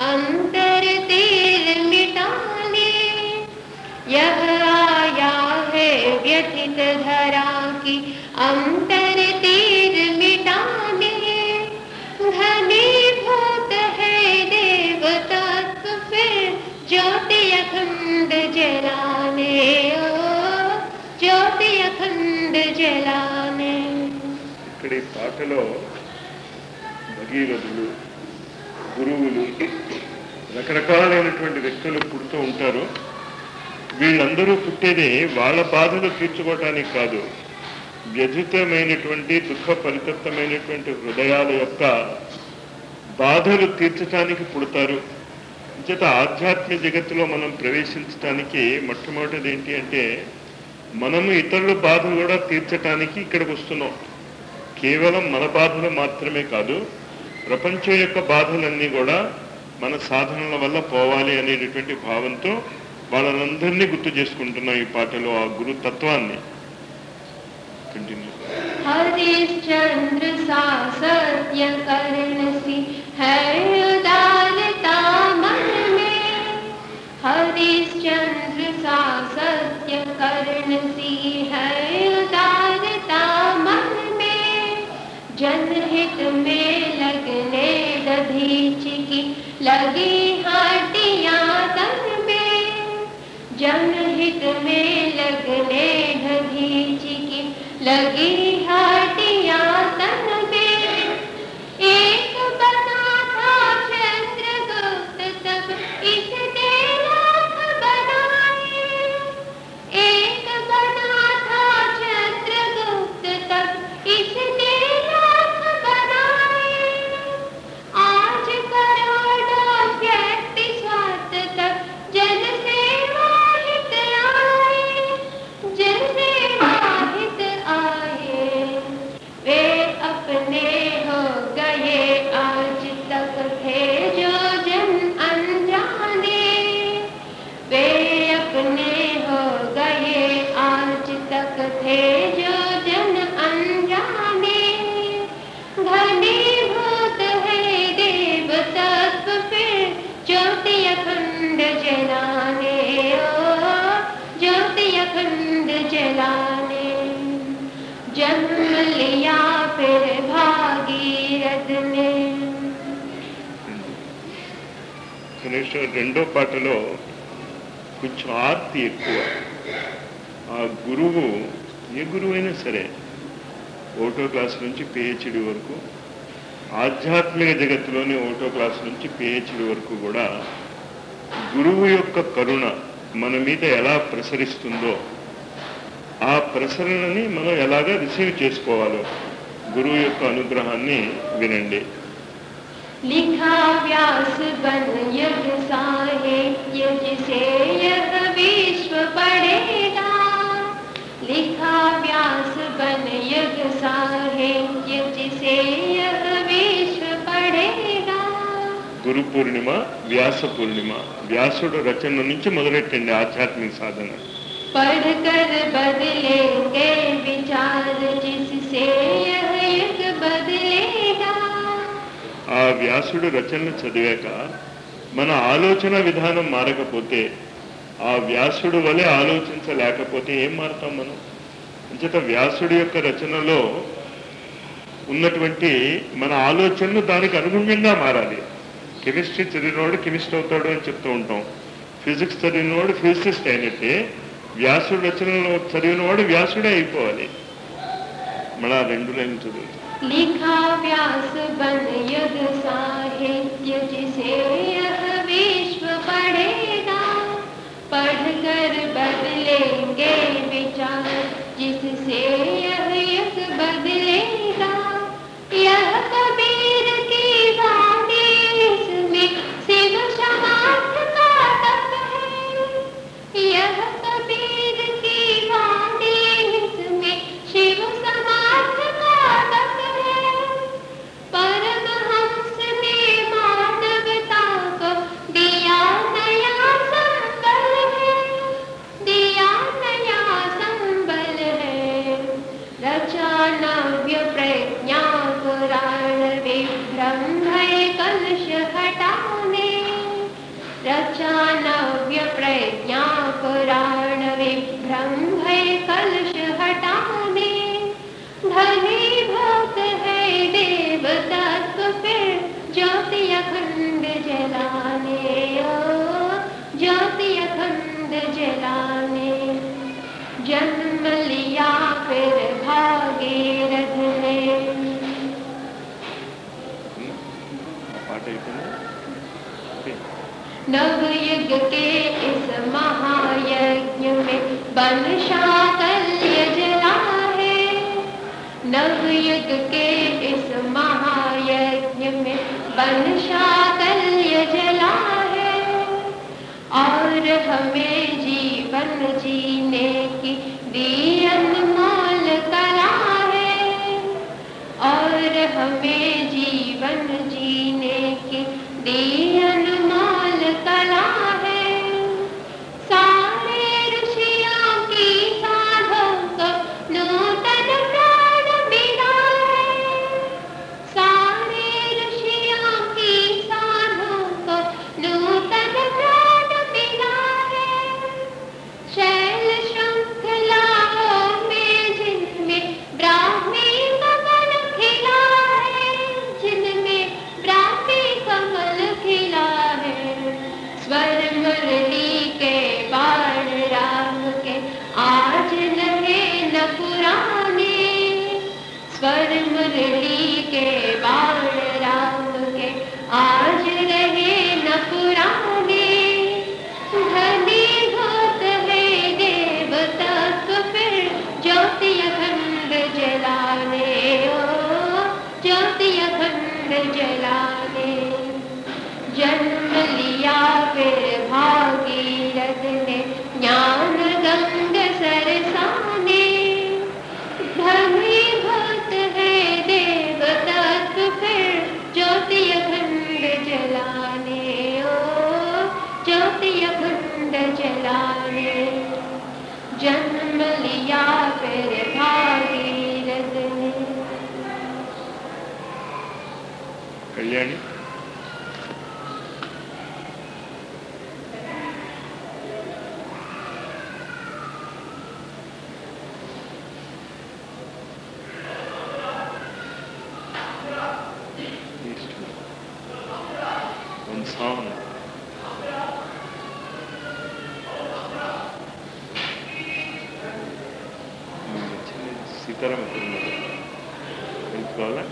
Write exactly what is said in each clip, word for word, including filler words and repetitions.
अंतर तेल मिटाने, यह आया है व्यथित धरा की अंतर तेल मिटाने। घनीभूत है देव तत्व फिर ज्योति अखंड जलाने, ओ ज्योति अखंड जलाने। ఇక్కడ ఈ పాటలో భగీరథులు, గురువులు, రకరకాలైనటువంటి వ్యక్తులు పుడుతూ ఉంటారు. వీళ్ళందరూ పుట్టేది వాళ్ళ బాధలు తీర్చుకోవటానికి కాదు, వ్యధితమైనటువంటి దుఃఖ పరితప్తమైనటువంటి హృదయాల యొక్క బాధలు తీర్చడానికి పుడతారు. చేత ఆధ్యాత్మిక జగత్తులో మనం ప్రవేశించడానికి మొట్టమొదటిది ఏంటి అంటే మనము ఇతరుల బాధలు కూడా తీర్చడానికి ఇక్కడికి వస్తున్నాం. కేవలం మన బాధలు మాత్రమే కాదు, ప్రపంచం యొక్క బాధలన్నీ కూడా మన సాధనల వల్ల పోవాలి అనేటటువంటి భావంతో వాళ్ళందరినీ గుర్తు చేసుకుంటున్నాం ఈ పాటలో ఆ గురు తత్వాన్ని. కంటిన్యూ. हरिश्चंद्र सा सत्य कर्ण सी है उदारता मन में, हरिश्चंद्र सा सत्य कर्ण सी है उदारता मन में। जनहित में लगने दधीच की लगी हड्डियां तन में, जनहित में लगने दधीच की लगी हड्डियां तन में। एक बना था चंद्रगुप्त तब इसने लाख बनाए, एक बना था चंद्रगुप्त तब इसने लाख बनाए। आज करोड़ों व्यक्ति स्वार्थ तक जन सेवा हित आए, जन सेवा हित आए। वे अपने हो गए आज तक थे जो जन अनजाने, वे अपने हो गए आज तक थे जो जन अनजाने। घनीभूत है देव तत्व फिर ज्योति अखंड जलाने, ओ ज्योति अखंड जलाने। जन्म लिया फिर भागीरथ ने। కనీసం రెండో పాటలో కొంచెం ఆర్తి ఎక్కువ. ఆ గురువు, ఏ గురువు అయినా సరే, ఒకటో క్లాస్ నుంచి పిహెచ్డి వరకు, ఆధ్యాత్మిక జగత్తులోని ఒకటో క్లాస్ నుంచి పిహెచ్డి వరకు కూడా గురువు యొక్క కరుణ మన మీద ఎలా ప్రసరిస్తుందో ఆ ప్రసరణని మనం ఎలాగ రిసీవ్ చేసుకోవాలో గురువు యొక్క అనుగ్రహాన్ని వినండి. लिखा व्यास बन यज्ञ साहित्य जिसे यह विश्व पढ़ेगा, लिखा व्यास बन यज्ञ साहित्य जिसे यह विश्व पढ़ेगा. గురు పూర్ణిమ, వ్యాస పూర్ణిమ, వ్యాసుడు రచన నుంచి మొదలెట్టండి ఆధ్యాత్మిక సాధన. पढ़कर बदलेंगे विचार जिससे यह युग बदलेगा. ఆ వ్యాసుడు రచనలు చదివాక మన ఆలోచన విధానం మారకపోతే, ఆ వ్యాసుడు వలె ఆలోచించలేకపోతే ఏం మారుతాం మనం? అంచేత వ్యాసుడి యొక్క రచనలో ఉన్నటువంటి మన ఆలోచనలు దానికి అనుగుణంగా మారాలి. కెమిస్ట్రీ చదివినవాడు కెమిస్ట్ అవుతాడు అని చెప్తూ ఉంటాం, ఫిజిక్స్ చదివినవాడు ఫిజిసిస్ట్ అయినట్టే వ్యాసుడు రచనలో చదివినవాడు వ్యాసుడే అయిపోవాలి. మన రెండు లైన్ చదువు. लिखा व्यास बन युग साहित्य जिसे यह विश्व पढ़ेगा, पढ़कर बदलेंगे विचार जिससे यह युग बदलेगा. यह कबीर की वाणी इसमें शिव समाध का तप है, यह कबीर की वाणी इसमें शिव समाध का तप है. परमहंस ने मानवता को दिया नया संबल है, दिया नया संबल है. रचा नव्य प्रज्ञा पुराण विभ्रम भय कलश हटाने, दम्भ है कलश हटाने, घनीभूत है देव तत्व फिर ज्योति अखंड जलाने, ओ ज्योति अखंड जलाने। जन्म लिया फिर भागीरथ ने, नवयुग के इस महायज्ञ में बन शाकल्य जला है, नवयुग के इस महायज्ञ में बन शाकल्य जला है। और हमें जीवन जीने की दी अनमोल कला है, और हमें जीवन जीने की दी अनमोल कला है। सारे ऋषियों की साधों को नूतन प्राण मिला है, सारे ऋषियों की साधों को नूतन प्राण मिला है। शैल श्रृंखलाओं में जिनमें ब्राह्मी कमल खिला है, जिनमें ब्राह्मी कमल खिला है। स्वर मुरली के बाण राम के आज रहे न पुराने, स्वर मुरली के बाण राम के आज रहे न पुराने। घनीभूत है देव तत्व फिर ज्योति अखंड जलाने, ओ ज्योति अखंड जलाने। जन्म लिया फिर भागीरथ ने ज्ञान गंग सरसाने, घनीभूत है देव तत्व फिर ज्योति अखंड जलाने, ओ ज्योति अखंड जलाने। जन्म लिया फिर भागीरथ ने। Kalyani one song. సీతారాం తెలుసుకోవాలా?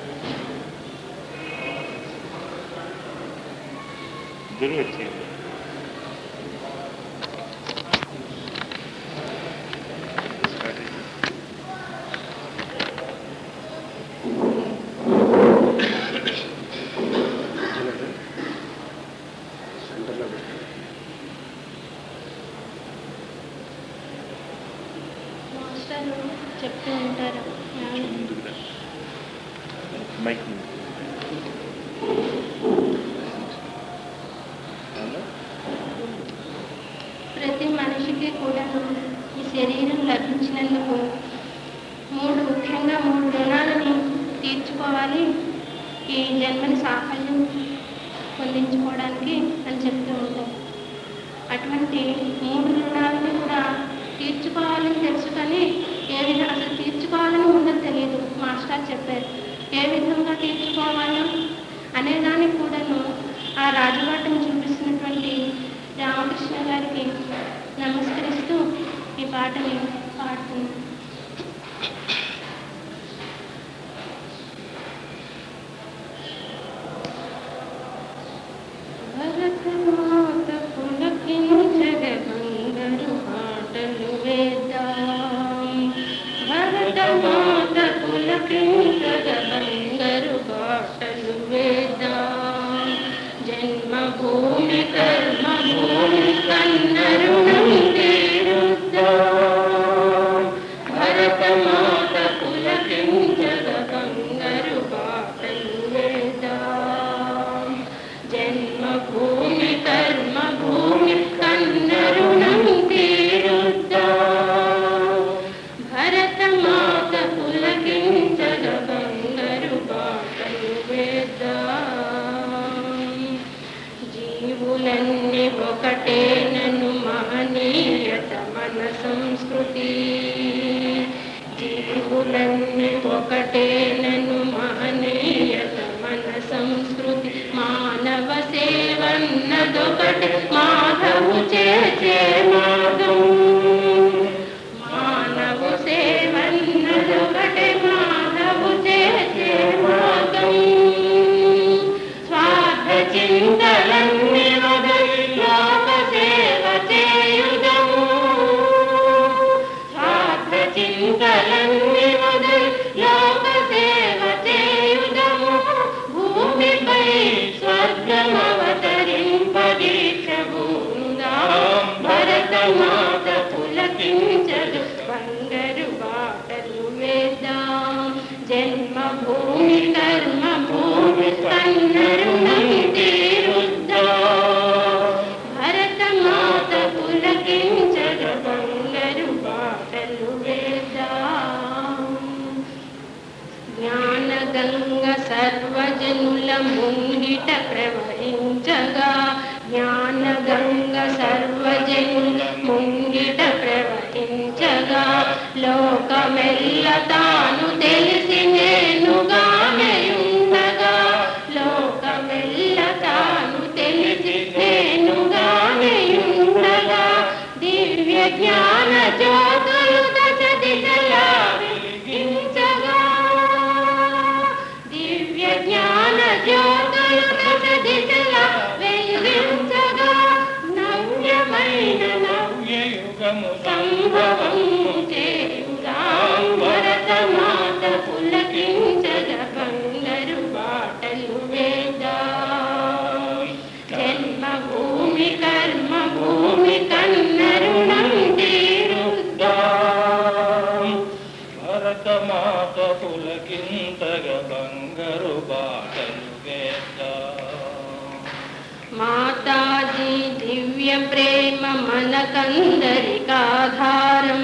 ఇద్దరు వచ్చేయండి. చెప్తూ ఉంటారు మైక్ ప్రతి మనిషికి కూడా ఈ శరీరం లభించినందుకు మూడు ముఖ్యంగా మూడు రుణాలని తీర్చుకోవాలి ఈ జన్మని సాఫల్యం పొందించుకోవడానికి అని చెప్తూ ఉంటారు. అటువంటి మూడు రుణాలని కూడా తీర్చుకోవాలని తెలుసు కానీ ఏ విధంగా అసలు తీర్చుకోవాలని ఉండదు తెలియదు. మాస్టర్ చెప్పారు ఏ విధంగా తీర్చుకోవాలో అనేదానికి కూడాను ఆ రాజబాటను చూపిస్తున్నటువంటి రామకృష్ణ గారికి నమస్కరిస్తూ ఈ పాటని పాడుతున్నాను. భరతమాత పులకించగ బంగారు పాటలు వేద్దాం, భరతమాత పులకించగ బంగారు పాటలు వేద్దాం. జన్మభూమి కర్మభూమి కన్నరుణం తీరుద్దాం, భరతమాత పులకించదు బంగారు బాటలు వేద్దాం. జన్మభూమి కర్మభూమి కన్నరుణం తీరుద్దాం. భరతమాత పులకించదు బంగారు బాటలు వేద్దాం. జ్ఞానగంగ సర్వజనుల ముంగిట ప్రవహించగా, జ్ఞానగంగ సర్వజనుల ముంగిట ప్రవహించగా, లోకమెల్ల తాను తెలిసి నేనుగానేయుండగా, లోకమెల్ల తాను తెలిసి నేనుగానేయుండగా, దివ్య జ్ఞాన జ్యోతులు దశ దిశలా వెలిగించగా, దివ్య జ్ఞాన జ్యోతులు దశ దిశలా వెలిగించగా, నవ్యమైన నవ్య యుగము సంభవం చేయుదాం. భరతమాత పులకించగ బంగారు బాటలు వేద్దాం. జన్మభూమి కర్మభూమి కన్నరుణం తీరుద్దాం. భరతమాత పులకింతగ బంగారు బాటలు వేద్దాం. మాతాజీ దివ్య ప్రేమ మనకందరికాధారం.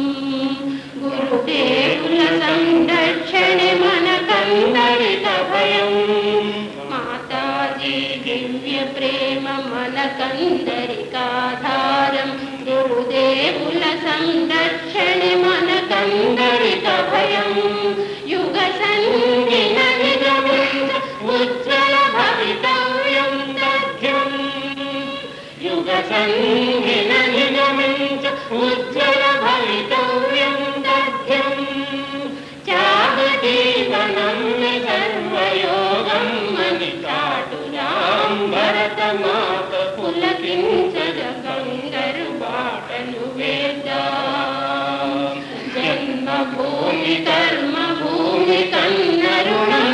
గురుదేవుల సంరక్షణ మనకందరిక భయం. మాతాజీ దివ్య ప్రేమ మనకందరికాధారం. గురుదేవుల సంరక్షణ మనకందరిక భయం. యుగ సంగిన నిగమించ ఉజ్వల భవితవ్యం దగ్ధ్యం. యుగ సంగిన నిగమించ ఉజ్వల భవితవ్యం దగ్ధ్యం. చావదీవనం సర్వయోగం మని చాటురాం. భరతమాత పులకించగ బంగారు బాటలు వేద్దాం. జన్మభూమి కర్మభూమి కన్నరుణం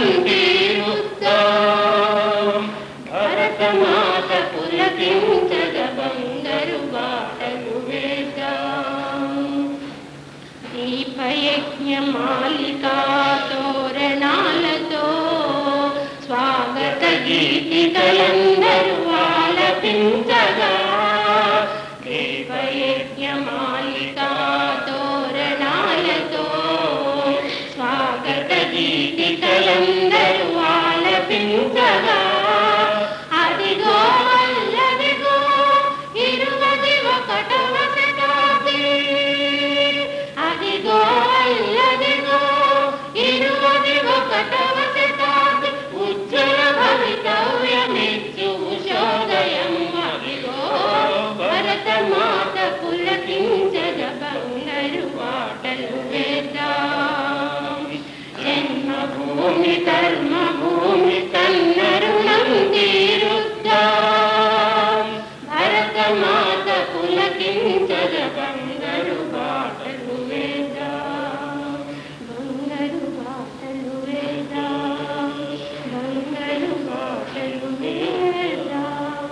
తీరుద్దాం. భరతమాత పులకించగ బంగారు బాటలు వేద్దాం. దీపయజ్ఞమాలికా తోరణాలతో స్వాగత గీతికలందరూ ఆలపించగా, దీపయజ్ఞమాలికా తోరణాలతో స్వాగత గీతికలందరూ ఆలపించగా, అదిగో అల్లదిగో ఇరువది ఒకటవ శతాబ్ది. అదిగో అల్లదిగో ఇరువది ఒకటవ శతాబ్ది. ఉజ్వల భవితవ్యమిచ్చు ఉషోదయం. అదిగో భరతమాత పులకించగ బంగారు బాటలు వేద్దాం. జన్మభూమి కర్మభూమి కన్నరుణం తీరుద్దాం. భరతమాత పులకించగ బంగారు బాటలు వేద్దాం. బంగారు బాటలు వేద్దాం. బంగారు బాటలు వేద్దాం.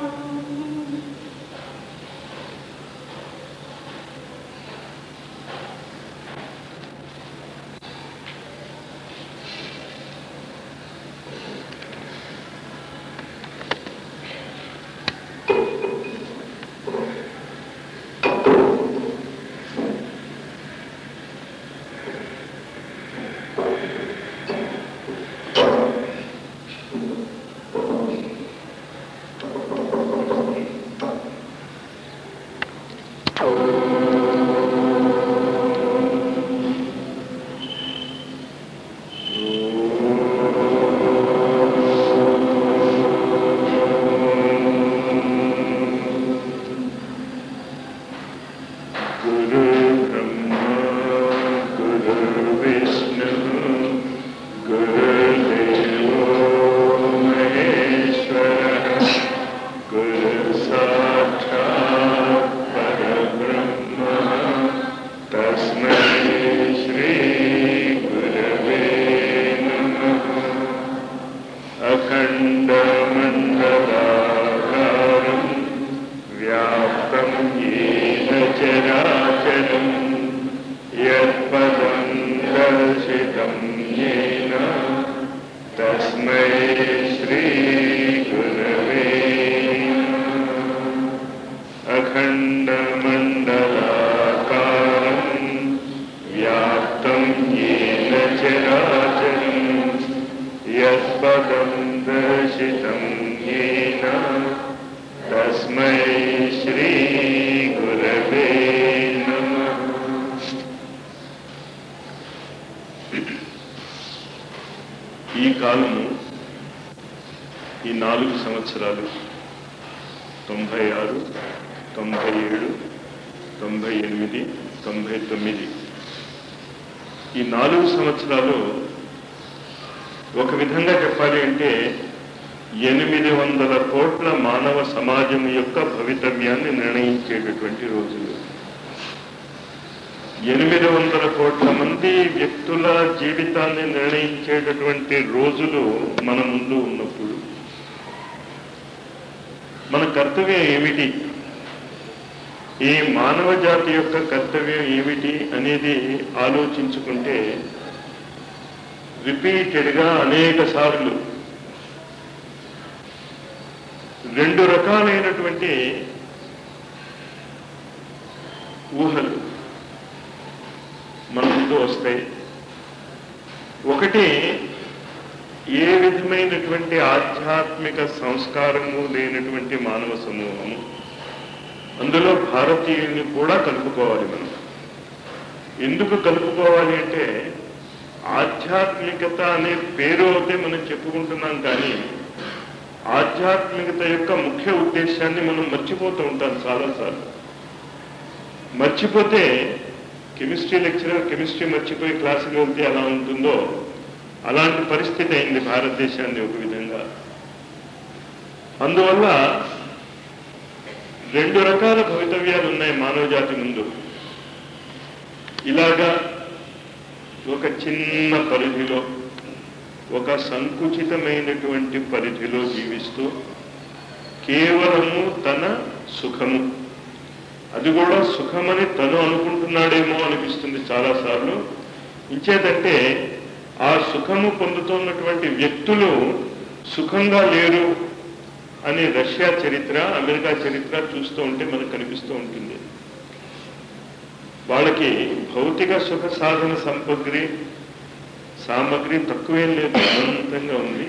अखण्डमण्डलाकारं व्याप्तं येन ఈ నాలుగు సంవత్సరాలు తొంభై ఆరు తొంభై ఏడు తొంభై ఎనిమిది తొంభై తొమ్మిది ఈ నాలుగు సంవత్సరాలు ఒక విధంగా చెప్పాలి అంటే ఎనిమిది వందల కోట్ల మానవ సమాజం యొక్క భవితవ్యాన్ని నిర్ణయించేటటువంటి రోజులు. ఎనిమిది వందల కోట్ల మంది వ్యక్తుల జీవితాన్ని నిర్ణయించేటటువంటి రోజులు మన ముందు ఉన్నప్పుడు మన కర్తవ్యం ఏమిటి, ఈ మానవ జాతి యొక్క కర్తవ్యం ఏమిటి అనేది ఆలోచించుకుంటే రిపీటెడ్గా అనేక సార్లు రెండు రకాలైనటువంటి ఊహలు మన ముందు వస్తాయి. ఒకటి, ఏ విధమైనటువంటి ఆధ్యాత్మిక సంస్కారము లేనటువంటి మానవ సమూహము, అందులో భారతీయుల్ని కూడా కలుపుకోవాలి. మనం ఎందుకు కలుపుకోవాలి అంటే ఆధ్యాత్మికత అనే పేరు అయితే మనం చెప్పుకుంటున్నాం, కానీ ఆధ్యాత్మికత యొక్క ముఖ్య ఉద్దేశాన్ని మనం మర్చిపోతూ ఉంటాం చాలాసార్లు. మర్చిపోతే కెమిస్ట్రీ లెక్చరర్ కెమిస్ట్రీ మర్చిపోయి క్లాసుకి వెళ్తే ఎలా ఉంటుందో అలాంటి పరిస్థితి అయింది భారతదేశాన్ని ఒక విధంగా. అందువల్ల రెండు రకాల భవితవ్యాలు ఉన్నాయి మానవ జాతి ముందు. ఇలాగా ఒక చిన్న పరిధిలో, ఒక సంకుచితమైనటువంటి పరిధిలో జీవిస్తూ కేవలము తన సుఖము, అది కూడా సుఖమని తను అనుకుంటున్నాడేమో అనిపిస్తుంది చాలాసార్లు. ఇంచేదంటే ఆ సుఖము పొందుతున్నటువంటి వ్యక్తులు సుఖంగా లేరు అని రష్యా చరిత్ర, అమెరికా చరిత్ర చూస్తూ ఉంటే మనకు కనిపిస్తూ ఉంటుంది. వాళ్ళకి భౌతిక సుఖ సాధన సంపగ్రి సామగ్రి తక్కువేం లేదు, అనంతంగా ఉంది.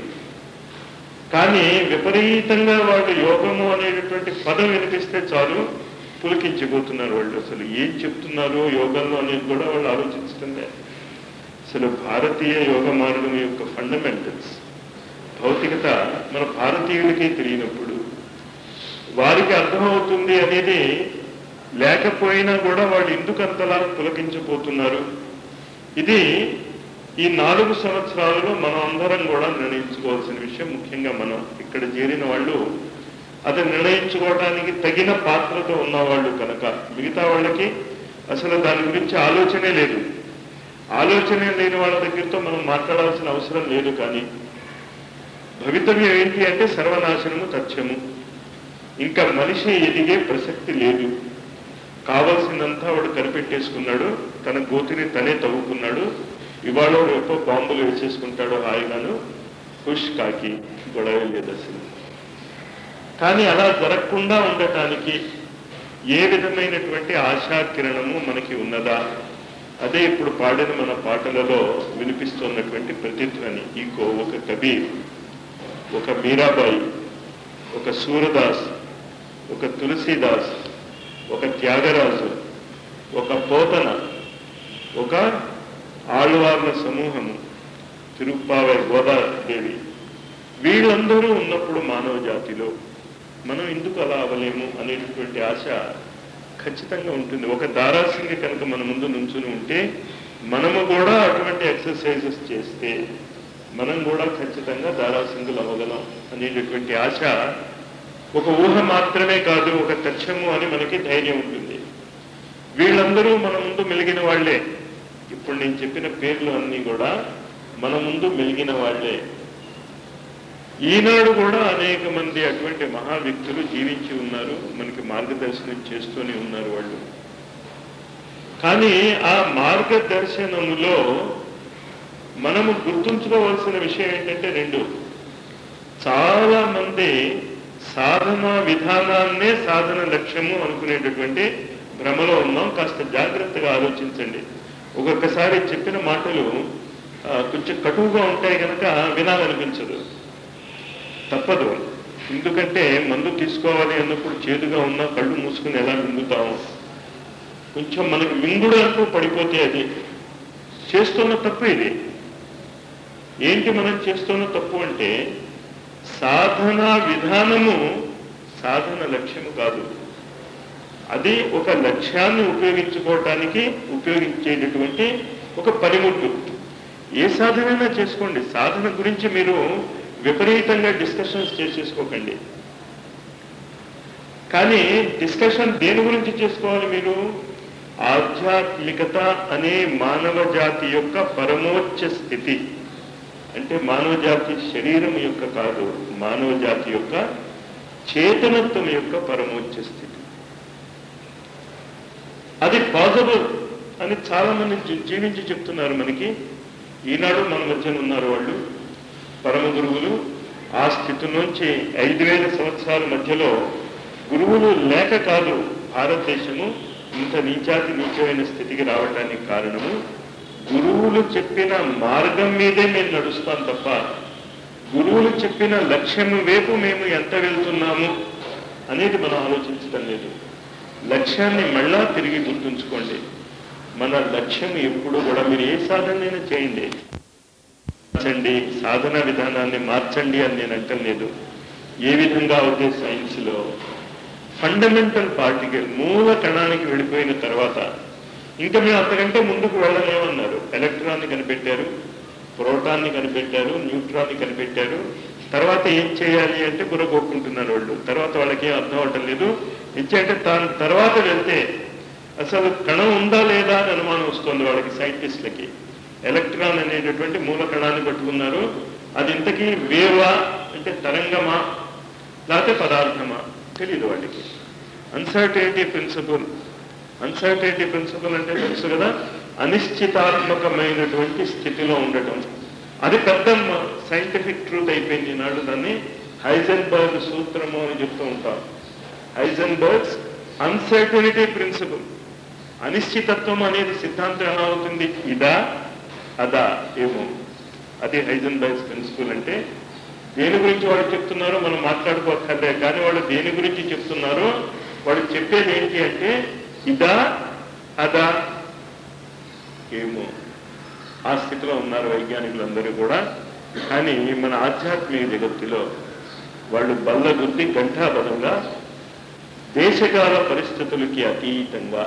కానీ విపరీతంగా వాళ్ళు యోగము అనేటటువంటి పదం వినిపిస్తే చాలు పులికించిపోతున్నారు వాళ్ళు. అసలు ఏం చెప్తున్నారు యోగంలో అనేది కూడా వాళ్ళు ఆలోచించటంలే. అసలు భారతీయ యోగ మార్గం యొక్క ఫండమెంటల్స్, భౌతికత మన భారతీయులకి తెలియనప్పుడు వారికి అర్థమవుతుంది అనేది లేకపోయినా కూడా వాళ్ళు ఎందుకు అంతలా పులకించిపోతున్నారు. ఇది ఈ నాలుగు సంవత్సరాలలో మనం అందరం కూడా నిర్ణయించుకోవాల్సిన విషయం. ముఖ్యంగా మనం ఇక్కడ చేరిన వాళ్ళు అది నిర్ణయించుకోవడానికి తగిన పాత్రతో ఉన్నవాళ్ళు కనుక మిగతా వాళ్ళకి అసలు దాని గురించి ఆలోచనే లేదు. ఆలోచనే లేని వాళ్ళ దగ్గరతో మనం మాట్లాడాల్సిన అవసరం లేదు. కానీ భవితవ్యం ఏంటి అంటే సర్వనాశనము తథ్యము, ఇంకా మనిషి ఎదిగే ప్రసక్తి లేదు. కావలసినంతా వాడు కనిపెట్టేసుకున్నాడు, తన గోతిని తనే తవ్వుకున్నాడు. ఇవాళ రేపో బాంబులు వేసేసుకుంటాడు హాయిగాను, ఖుష్ కాకి గొడవ లేదు అసలు. కానీ అలా జరగకుండా ఉండటానికి ఏ విధమైనటువంటి ఆశాకిరణము మనకి ఉన్నదా, అదే ఇప్పుడు పాడిన మన పాటలలో వినిపిస్తున్నటువంటి ప్రతిధ్వని. ఈకో ఒక కబీర్, ఒక మీరాబాయి, ఒక సూరదాస్, ఒక తులసీదాస్, ఒక త్యాగరాజు, ఒక పోతన, ఒక ఆళ్వార్ల సమూహము, తిరుప్పావై గోదాదేవి, వీళ్ళందరూ ఉన్నప్పుడు మానవ జాతిలో మనం ఎందుకు అలా అవ్వలేము అనేటటువంటి ఆశ ఖచ్చితంగా ఉంటుంది. ఒక దారాసింగి కనుక మన ముందు నుంచుని ఉంటే మనము కూడా అటువంటి ఎక్సర్సైజెస్ చేస్తే మనం కూడా ఖచ్చితంగా దారాసింగులు అవ్వగలం అనేటటువంటి ఆశ ఒక ఊహ మాత్రమే కాదు, ఒక తథ్యము అని మనకి ధైర్యం ఉంటుంది. వీళ్ళందరూ మన ముందు మెలిగిన వాళ్లే. ఇప్పుడు నేను చెప్పిన పేర్లు అన్నీ కూడా మన ముందు మెలిగిన వాళ్లే. ఈనాడు కూడా అనేక మంది అటువంటి మహా వ్యక్తులు జీవించి ఉన్నారు, మనకి మార్గదర్శనం చేస్తూనే ఉన్నారు వాళ్ళు. కానీ ఆ మార్గదర్శనములో మనము గుర్తుంచుకోవాల్సిన విషయం ఏంటంటే రెండు. చాలా మంది సాధన విధానాన్నే సాధన లక్ష్యము అనుకునేటటువంటి భ్రమలో ఉన్నాం. కాస్త జాగ్రత్తగా ఆలోచించండి. ఒక్కొక్కసారి చెప్పిన మాటలు కొంచెం కటువుగా ఉంటాయి కనుక వినాలనిపించదు, తప్పదు. ఎందుకంటే మందు తీసుకోవాలి అన్నప్పుడు చేదుగా ఉన్నా కళ్ళు మూసుకుని ఎలా మింగుతాము, కొంచెం మనకి మింగుడు అంటూ పడిపోతే అది చేస్తున్న తప్పు. ఇది ఏంటి మనం చేస్తున్న తప్పు అంటే సాధన విధానము సాధన లక్ష్యము కాదు. అది ఒక లక్ష్యాన్ని ఉపయోగించుకోవటానికి ఉపయోగించేటటువంటి ఒక పనిముట్టు. ఏ సాధనైనా చేసుకోండి, సాధన గురించి మీరు విపరీతంగా డిస్కషన్స్ చేసేసుకోకండి. కానీ డిస్కషన్ దేని గురించి చేసుకోవాలి మీరు? ఆధ్యాత్మికత అనే మానవ జాతి యొక్క పరమోచ్చ స్థితి, అంటే మానవ జాతి శరీరం యొక్క కాదు, మానవ జాతి యొక్క చేతనత్వం యొక్క పరమోచ్చ స్థితి. అది పాసిబుల్ అని చాలా మంది జీవించి చెప్తున్నారు మనకి. ఈనాడు మన మధ్యన ఉన్నారు వాళ్ళు పరమ గురువులు. ఆ స్థితి నుంచి ఐదు వేల సంవత్సరాల మధ్యలో గురువులు లేక కాదు భారతదేశము ఇంత నీచాతి నీచమైన స్థితికి రావడానికి కారణము గురువులు చెప్పిన మార్గం మీదే మేము నడుస్తాం తప్ప గురువులు చెప్పిన లక్ష్యం వైపు మేము ఎంత వెళ్తున్నాము అనేది మనం ఆలోచించడం లేదు. లక్ష్యాన్ని మళ్ళా తిరిగి గుర్తుంచుకోండి. మన లక్ష్యం ఎప్పుడు కూడా మీరు ఏ సాధనైనా చేయండి, మార్చండి, సాధన విధానాన్ని మార్చండి అని నేను అంటలేదు. ఏ విధంగా అవుతే సైన్స్లో ఫండమెంటల్ పార్టికల్ మూల కణానికి వెళ్ళిపోయిన తర్వాత ఇంకా మేము అంతకంటే ముందుకు వెళ్ళలేమన్నారు. ఎలక్ట్రాన్ని కనిపెట్టారు, ప్రోటాన్ని కనిపెట్టారు, న్యూట్రాన్ని కనిపెట్టారు. తర్వాత ఏం చేయాలి అంటే బుర్ర కొట్టుకుంటున్నారు వాళ్ళు. తర్వాత వాళ్ళకి ఏం అర్థం అవటం లేదు. ఇచ్చేంటే దాని తర్వాత వెళ్తే అసలు కణం ఉందా లేదా అని అనుమానం వస్తుంది వాళ్ళకి, సైంటిస్టులకి. ఎలక్ట్రాన్ అనేటటువంటి మూల కణాన్ని పట్టుకున్నారు. అది ఇంతకీ వేవా అంటే తరంగమా లేకపోతే పదార్థమా తెలీదు వాళ్ళకి. అన్సర్టనిటీ ప్రిన్సిపల్, అన్సర్టనిటీ ప్రిన్సిపల్ అంటే తెలుసు కదా, అనిశ్చితాత్మకమైనటువంటి స్థితిలో ఉండటం. అది పెద్ద సైంటిఫిక్ ట్రూత్ అయిపోయింది నాడు. దాన్ని హైజెన్బర్గ్ సూత్రము అని చెప్తూ ఉంటాం. హైజెన్బర్గ్స్ అన్సర్టనిటీ ప్రిన్సిపల్, అనిశ్చితత్వం అనేది సిద్ధాంతం ఎలా అవుతుంది? ఇదా అదా ఏమో, అది హైజెన్బర్గ్స్ ప్రిన్సిపల్. అంటే దేని గురించి వాళ్ళు చెప్తున్నారో మనం మాట్లాడుకోక్కర్లే, కానీ వాళ్ళు దేని గురించి చెప్తున్నారో వాళ్ళు చెప్పేది ఏంటి అంటే ఇదా అదా ఏమో. ఆ స్థితిలో ఉన్నారు వైజ్ఞానికులందరూ కూడా. కానీ మన ఆధ్యాత్మిక జగత్తులో వాళ్ళు బల్ల గుద్ది ఘంటాబద్ధంగా దేశకాల పరిస్థితులకి అతీతంగా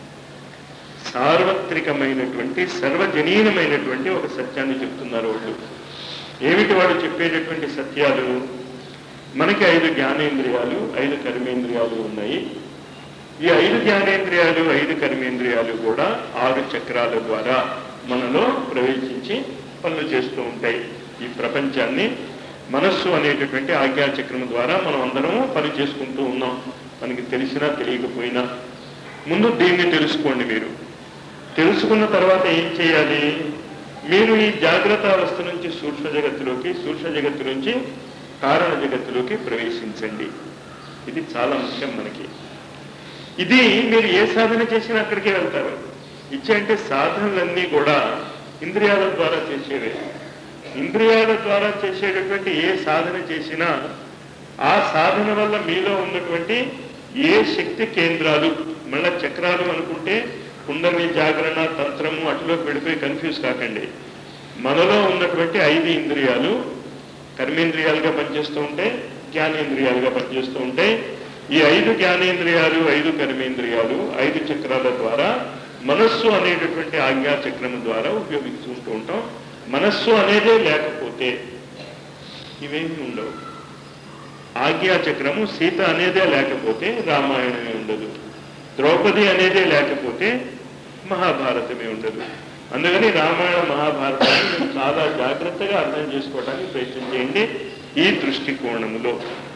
సార్వత్రికమైనటువంటి సర్వజనీనమైనటువంటి ఒక సత్యాన్ని చెప్తున్నారు వాళ్ళు. ఏమిటి వాడు చెప్పేటటువంటి సత్యాలు? మనకి ఐదు జ్ఞానేంద్రియాలు, ఐదు కర్మేంద్రియాలు ఉన్నాయి. ఈ ఐదు జ్ఞానేంద్రియాలు, ఐదు కర్మేంద్రియాలు కూడా ఆరు చక్రాల ద్వారా మనలో ప్రవేశించి పనులు చేస్తూ ఉంటాయి. ఈ ప్రపంచాన్ని మనస్సు అనేటటువంటి ఆజ్ఞాచక్రం ద్వారా మనం అందరం పని చేసుకుంటూ ఉన్నాం, మనకి తెలిసినా తెలియకపోయినా. ముందు దీన్ని తెలుసుకోండి. మీరు తెలుసుకున్న తర్వాత ఏం చేయాలి? మీరు ఈ జాగ్రత్త అవస్థ నుంచి సూక్ష్మ జగత్తులోకి, సూక్ష్మ జగత్తు నుంచి కారణ జగత్తులోకి ప్రవేశించండి. ఇది చాలా ముఖ్యం మనకి. ఇది మీరు ఏ సాధన చేసినా అక్కడికే వెళ్తారు. ఇచ్చే సాధనలన్నీ కూడా ఇంద్రియాల ద్వారా చేసేవే. ఇంద్రియాల ద్వారా చేసేటటువంటి ఏ సాధన చేసినా ఆ సాధన వల్ల మీలో ఉన్నటువంటి ఏ శక్తి కేంద్రాలు, మళ్ళా చక్రాలు అనుకుంటే కుండలి, జాగరణ, తంత్రము అటులోకి వెళ్ళిపోయి కన్ఫ్యూజ్ కాకండి. మనలో ఉన్నటువంటి ఐదు ఇంద్రియాలు కర్మేంద్రియాలుగా పనిచేస్తూ ఉంటాయి, జ్ఞానేంద్రియాలుగా పనిచేస్తూ ఉంటాయి. ఈ ఐదు జ్ఞానేంద్రియాలు, ఐదు కర్మేంద్రియాలు, ఐదు చక్రాల ద్వారా మనస్సు అనేటటువంటి ఆజ్ఞా చక్రము ద్వారా ఉపయోగిస్తుంటూ ఉంటాం. మనస్సు అనేదే లేకపోతే ఇవేమీ ఉండవు. ఆజ్ఞా చక్రము, సీత అనేదే లేకపోతే రామాయణమే ఉండదు. ద్రౌపది అనేదే లేకపోతే మహాభారతమే ఉండదు. అందుకని రామాయణ మహాభారతాన్ని మీరు చాలా జాగ్రత్తగా అర్థం చేసుకోవడానికి ప్రయత్నం చేయండి ఈ దృష్టికోణములో.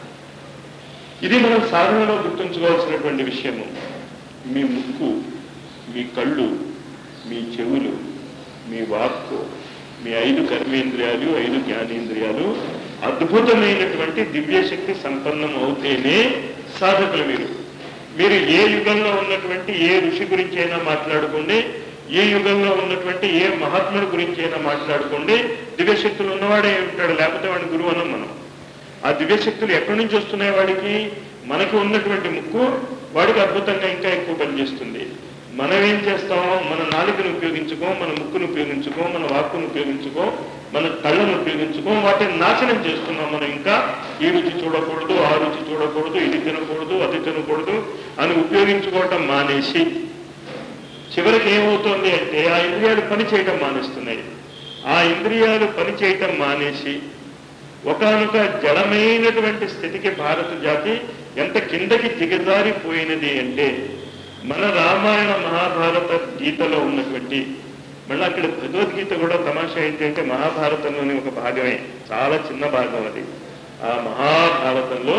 ఇది మనం సాధనలో గుర్తుంచుకోవాల్సినటువంటి విషయము. మీ ముక్కు, మీ కళ్ళు, మీ చెవులు, మీ వాక్కు, మీ ఐదు కర్మేంద్రియాలు, ఐదు జ్ఞానేంద్రియాలు అద్భుతమైనటువంటి దివ్యశక్తి సంపన్నం అవుతేనే సాధకులు మీరు. మీరు ఏ యుగంలో ఉన్నటువంటి ఏ ఋషి గురించి అయినా మాట్లాడుకోండి, ఏ యుగంలో ఉన్నటువంటి ఏ మహాత్ముడి గురించి అయినా మాట్లాడుకోండి, దివ్యశక్తులు ఉన్నవాడే ఉంటాడు, లేకపోతే వాడిని గురువు అనం మనం. ఆ దివ్యశక్తులు ఎక్కడి నుంచి వస్తున్నాయి వాడికి? మనకు ఉన్నటువంటి ముక్కు వాడికి అద్భుతంగా ఇంకా ఎక్కువ పనిచేస్తుంది. మనం ఏం చేస్తామో మన నాలుకను ఉపయోగించుకో, మన ముక్కును ఉపయోగించుకో, మన వాక్కును ఉపయోగించుకో, మన కళ్ళను ఉపయోగించుకో, వాటిని నాశనం చేస్తున్నాం మనం ఇంకా ఈ రుచి చూడకూడదు, ఆ రుచి చూడకూడదు, ఇది తినకూడదు, అది తినకూడదు అని ఉపయోగించుకోవటం మానేసి చివరికి ఏమవుతుంది అంటే ఆ ఇంద్రియాలు పని చేయటం మానేస్తున్నాయి. ఆ ఇంద్రియాలు పని చేయటం మానేసి ఒకానొక జడమైనటువంటి స్థితికి భారత జాతి ఎంత కిందకి దిగజారిపోయినది అంటే మన రామాయణ మహాభారత గీతలో ఉన్నటువంటి, మళ్ళీ అక్కడ భగవద్గీత కూడా తమాషా ఏంటంటే మహాభారతంలోని ఒక భాగమే, చాలా చిన్న భాగం అది. ఆ మహాభారతంలో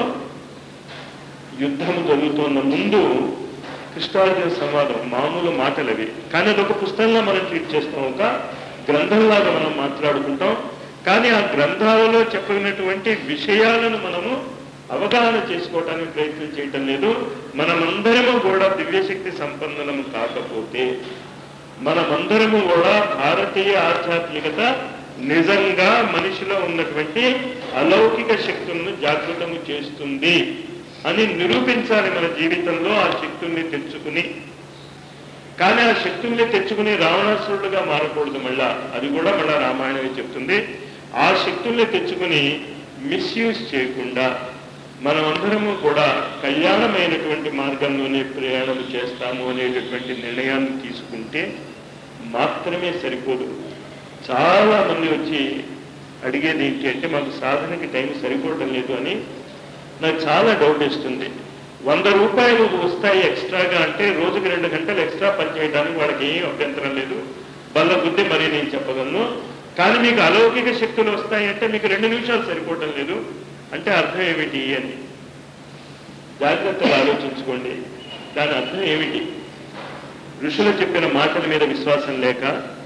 యుద్ధము జరుగుతున్న ముందు కృష్ణార్జున సంవాదం, మామూలు మాటలు అవి, కానీ అదొక పుస్తకంలో మనం ట్రీట్ చేస్తాం, ఒక గ్రంథంలాగా మనం మాట్లాడుకుంటాం. కానీ ఆ గ్రంథాలలో చెప్పినటువంటి విషయాలను మనము అవగాహన చేసుకోవడానికి ప్రయత్నం చేయటం లేదు. మనమందరము కూడా దివ్యశక్తి సంపన్నులము కాకపోతే, మనమందరము కూడా భారతీయ ఆధ్యాత్మికత నిజంగా మనిషిలో ఉన్నటువంటి అలౌకిక శక్తులను జాగృతము చేస్తుంది అని నిరూపించాలి మన జీవితంలో. ఆ శక్తుల్ని తెచ్చుకుని, కానీ ఆ శక్తుల్ని తెచ్చుకుని రావణాసురుడుగా మారకూడదు. మళ్ళా అది కూడా మళ్ళా రామాయణమే చెప్తుంది. ఆ శక్తుల్ని తెచ్చుకుని మిస్యూజ్ చేయకుండా మనమందరము కూడా కళ్యాణమైనటువంటి మార్గంలోనే ప్రయాణం చేస్తాము అనేటటువంటి నిర్ణయాన్ని తీసుకుంటే మాత్రమే సరిపోదు. చాలా మంది వచ్చి అడిగేది ఏంటి అంటే మాకు సాధనకి టైం సరిపోవడం లేదు అని నాకు చాలా డౌట్ వేస్తుంది. వంద రూపాయలు వస్తాయి ఎక్స్ట్రాగా అంటే రోజుకి రెండు గంటలు ఎక్స్ట్రా పనిచేయడానికి వాడికి ఏం అభ్యంతరం లేదు, బల్ల బుద్ధి మరీ నేను చెప్పగలను. కానీ మీకు అలౌకిక శక్తులు వస్తాయి అంటే మీకు రెండు నిమిషాలు సరిపోవటం లేదు అంటే అర్థం ఏమిటి అని జాగ్రత్తగా ఆలోచించుకోండి. దాని అర్థం ఏమిటి? ఋషులు చెప్పిన మాటల మీద విశ్వాసం లేక,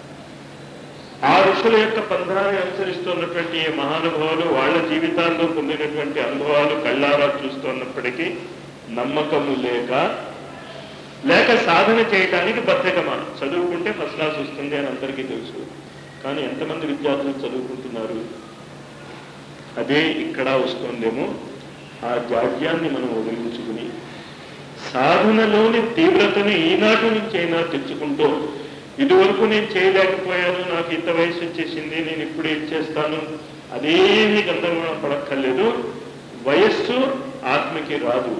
ఆ ఋషుల యొక్క పంథాన్ని అనుసరిస్తున్నటువంటి ఈ మహానుభావులు వాళ్ళ జీవితాల్లో పొందినటువంటి అనుభవాలు కళ్ళారా చూస్తున్నప్పటికీ నమ్మకము లేక, లేక సాధన చేయడానికి బద్ధకమా. చదువుకుంటే ఫస్ట్ క్లాస్ వస్తుంది అని అందరికీ తెలుసు, కానీ ఎంతమంది విద్యార్థులు చదువుకుంటున్నారు? అదే ఇక్కడ వస్తుందేమో. ఆ జాడ్యాన్ని మనం వదిలించుకుని సాధనలోని తీవ్రతను ఈనాటి నుంచి అయినా తెచ్చుకుంటూ, ఇదివరకు నేను చేయలేకపోయాను, నాకు ఇంత వయసు వచ్చేసింది, నేను ఇప్పుడు ఏం చేస్తాను, అదేమీ గందరగోళం పడక్కర్లేదు. వయస్సు ఆత్మకి రాదు.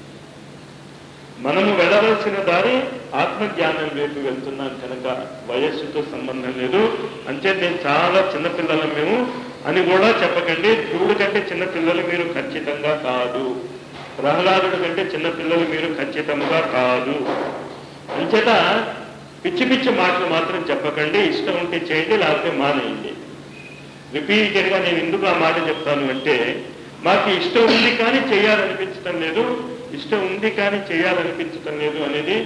మనము వెళ్ళవలసిన దారి ఆత్మజ్ఞానం వైపు వెళ్తున్నాం కనుక వయస్సుతో సంబంధం లేదు. అంటే నేను చాలా చిన్నపిల్లలం మేము అని కూడా చెప్పకండి. ధ్రువుడి కంటే చిన్నపిల్లలు మీరు ఖచ్చితంగా కాదు, ప్రహ్లాదుడి కంటే చిన్నపిల్లలు మీరు ఖచ్చితంగా కాదు. అంచేత పిచ్చి పిచ్చి మాటలు మాత్రం చెప్పకండి. ఇష్టం ఉంటే చేయండి, లేకపోతే మానేయండి. రిపీటెడ్గా నేను ఎందుకు ఆ మాట చెప్తాను అంటే, మాకు ఇష్టం ఉంది కానీ చేయాలనిపించటం లేదు, ఇష్టం ఉంది కానీ చేయాలనిపించటం లేదు అనేది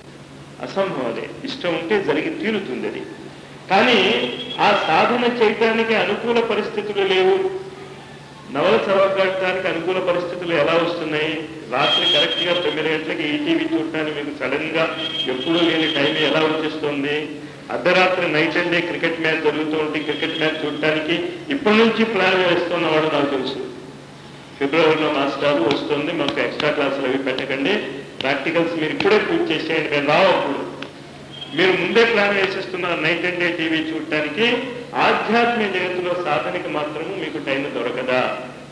అసంభవమే. ఇష్టం ఉంటే జరిగి తీరుతుంది అది. కానీ ఆ సాధన చేయటానికి అనుకూల పరిస్థితులు లేవు. నవల చదవడానికి అనుకూల పరిస్థితులు ఎలా వస్తున్నాయి? రాత్రి కరెక్ట్గా తొమ్మిది గంటలకి ఈటీవీ చూడటానికి మీకు సడన్గా ఎప్పుడూ లేని టైం ఎలా వచ్చేస్తుంది? అర్ధరాత్రి night and day cricket match జరుగుతూ ఉంటే క్రికెట్ మ్యాచ్ చూడటానికి ఇప్పటి నుంచి ప్లాన్ వేస్తున్నవాడు నాకు తెలుసు. ఫిబ్రవరిలో మాస్టారు వస్తుంది, మాకు ఎక్స్ట్రా క్లాసులు అవి పెట్టకండి, ప్రాక్టికల్స్ మీరు ఇప్పుడే పూర్తి చేసేయండి, మేము రావప్పుడు. మీరు ముందే ప్లాన్ వేసేస్తున్నారు నైట్ అండ్ డే టీవీ చూడటానికి. ఆధ్యాత్మిక జగత్తులో సాధనకి మాత్రము మీకు టైం దొరకదా?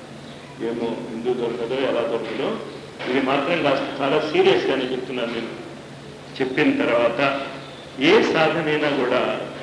ఏమో ఎందుకు దొరకదో, ఎలా దొరకదో, ఇది మాత్రం కాస్త చాలా సీరియస్గానే చెప్తున్నాను. నేను చెప్పిన తర్వాత ఏ సాధనైనా కూడా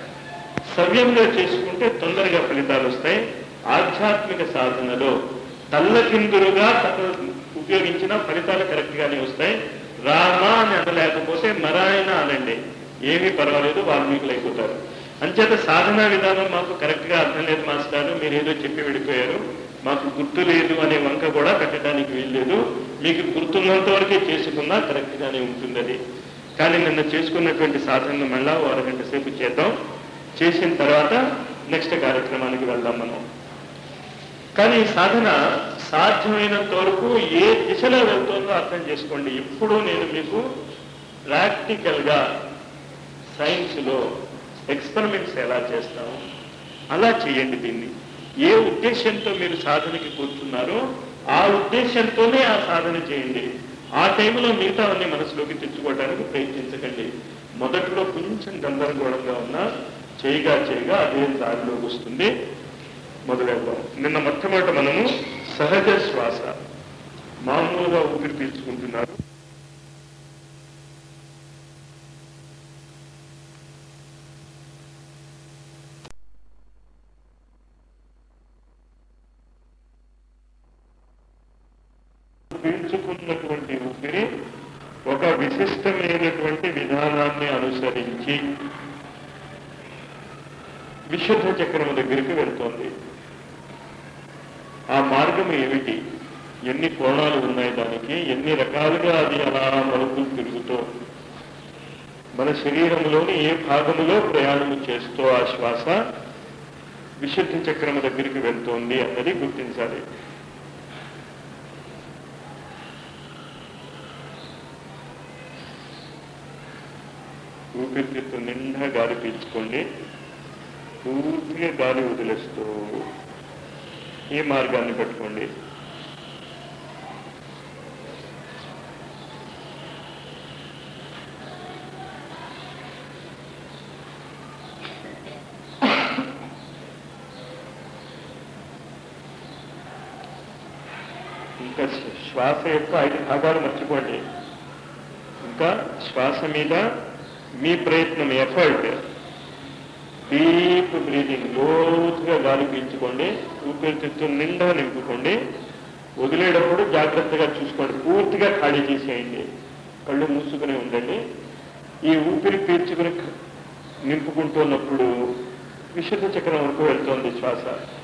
సవ్యంగా చేసుకుంటే తొందరగా ఫలితాలు వస్తాయి. ఆధ్యాత్మిక సాధనలో తల్లకిందులుగా ఉపయోగించిన ఫలితాలు కరెక్ట్గానే వస్తాయి. రామ అని అనలేకపోతే మరాయన అనండి, ఏమీ పర్వాలేదు, వాల్మీకులు అయిపోతారు. అంచేత సాధనా విధానం మాకు కరెక్ట్గా అర్థం లేదు మాస్టారు, మీరు ఏదో చెప్పి వెళ్ళిపోయారు, మాకు గుర్తు లేదు అనే వంక కూడా పెట్టడానికి వీల్లేదు. మీకు గుర్తున్నంత వరకే చేసుకున్నా కరెక్ట్గానే ఉంటుంది అది. కానీ నిన్న చేసుకున్నటువంటి సాధనను మళ్ళా ఓ అరగంట సేపు చేద్దాం. చేసిన తర్వాత నెక్స్ట్ కార్యక్రమానికి వెళ్దాం మనం. కానీ ఈ సాధన సాధ్యమైనంత వరకు ఏ దిశలో వెళ్తుందో అర్థం చేసుకోండి. ఇప్పుడు నేను మీకు ప్రాక్టికల్గా సైన్స్లో ఎక్స్పెరిమెంట్స్ ఎలా చేస్తాము అలా చేయండి. దీన్ని ఏ ఉద్దేశంతో మీరు సాధనకి కూర్చున్నారో ఆ ఉద్దేశంతోనే ఆ సాధన చేయండి. ఆ టైంలో మిగతావన్నీ మనసులోకి తెచ్చుకోవడానికి ప్రయత్నించకండి. మొదట్లో కొంచెం గందరగోళంగా ఉన్నా చేయగా చేయగా అదే దారిలోకి వస్తుంది. మొదలెడదాం. నిన్న మొట్టమొదట మనము సహజ శ్వాస. మామూలుగా ఊపిరి పీల్చుకుంటున్నారు, పీల్చుకున్నటువంటి ఊపిరి ఒక విశిష్టమైనటువంటి విధానాన్ని అనుసరించి విశుద్ధ చక్రం దగ్గరికి వెళ్తోంది. ఆ మార్గం ఏమిటి, ఎన్ని కోణాలు ఉన్నాయి దానికి, ఎన్ని రకాలుగా అది అలా మలుపులు తిరుగుతూ మన శరీరంలోని ఏ భాగములో ప్రయాణము చేస్తూ ఆ శ్వాస విశుద్ధ చక్రం దగ్గరికి వెళ్తోంది అన్నది గుర్తించాలి. ఊపిరితిత్తు నిండా గాలి పీల్చుకోండి, పూర్తిగా గాలి వదిలేస్తూ ఈ మార్గాన్ని పట్టుకోండి. ఇంకా శ్వాస యొక్క ఐదు భాగాలు మర్చిపోండి. ఇంకా శ్వాస మీద మీ ప్రయత్నం, ఎఫర్ట్. డీప్ బ్రీదింగ్, లోతుగా గాలి పీల్చుకోండి, ఊపిరితిత్తు నిండా నింపుకోండి. వదిలేటప్పుడు జాగ్రత్తగా చూసుకోండి, పూర్తిగా ఖాళీ చేసేయండి, కళ్ళు మూసుకుని ఉండండి. ఈ ఊపిరి పీల్చుకుని నింపుకుంటున్నప్పుడు విశుద్ధ చక్రం వరకు వెళ్తోంది శ్వాస.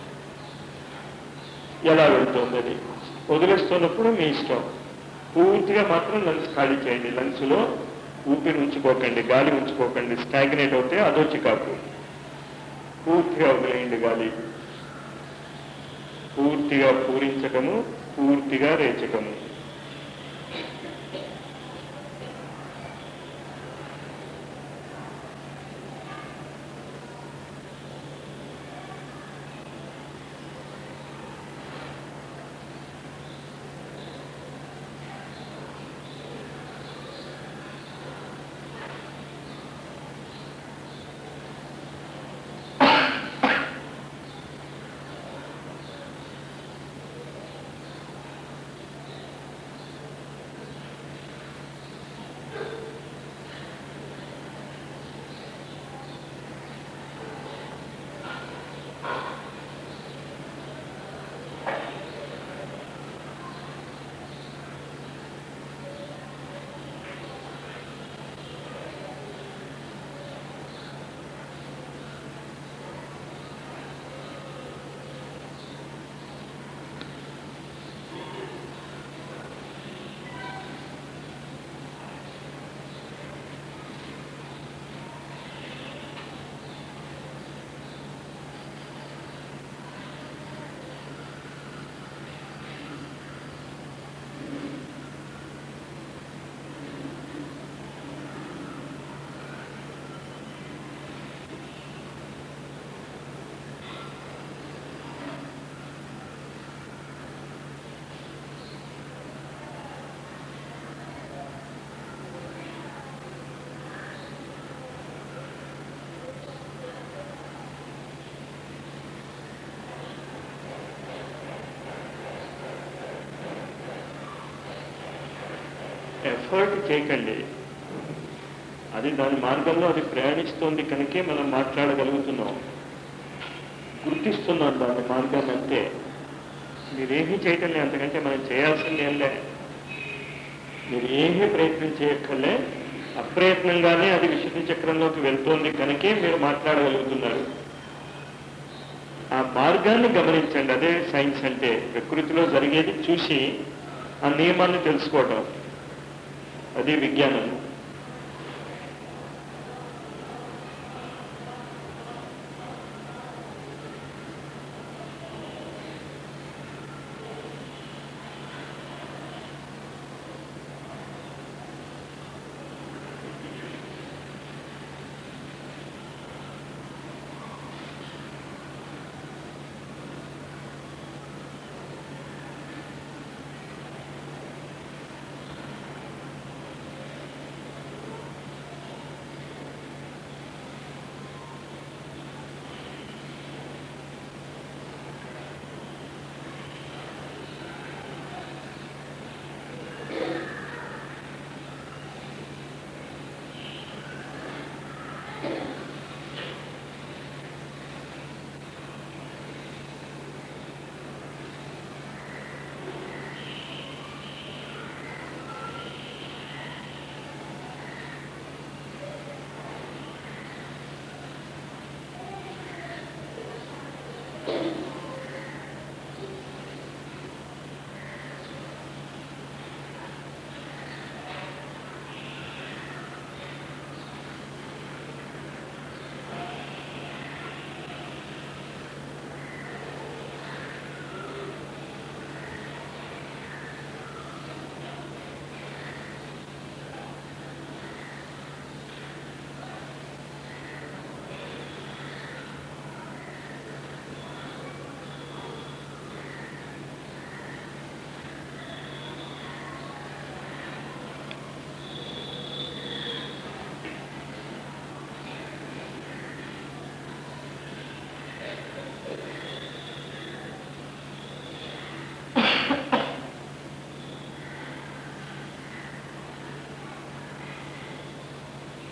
ఎలా వెళ్తోంది అది వదిలేస్తున్నప్పుడు మీ ఇష్టం. పూర్తిగా మాత్రం లంగ్స్ ఖాళీ చేయండి, లంగ్స్లో ఊపిరి ఉంచుకోకండి, గాలి ఉంచుకోకండి. స్టాగ్నేట్ అవుతే అదో చికాకు. పూర్తిగా వదిలేయండి గాలి. పూర్తిగా పూరించటము, పూర్తిగా రేచటము. ఎఫర్ట్ చేయకండి, అది దాని మార్గంలో అది ప్రయాణిస్తోంది కనుకే మనం మాట్లాడగలుగుతున్నాం, గుర్తిస్తున్నాం దాని మార్గాన్ని. అంతే, మీరేమీ చేయటం లేదు, అంతకంటే మనం చేయాల్సింది ఏం లే. మీరు ఏమీ ప్రయత్నం చేయక్కర్లే, అప్రయత్నంగానే అది విశుద్ధ చక్రంలోకి వెళ్తోంది కనుకే మీరు మాట్లాడగలుగుతున్నారు. ఆ మార్గాన్ని గమనించండి, అదే సైన్స్ అంటే. ప్రకృతిలో జరిగేది చూసి ఆ నియమాన్ని తెలుసుకోవటం, అది విజ్ఞానం.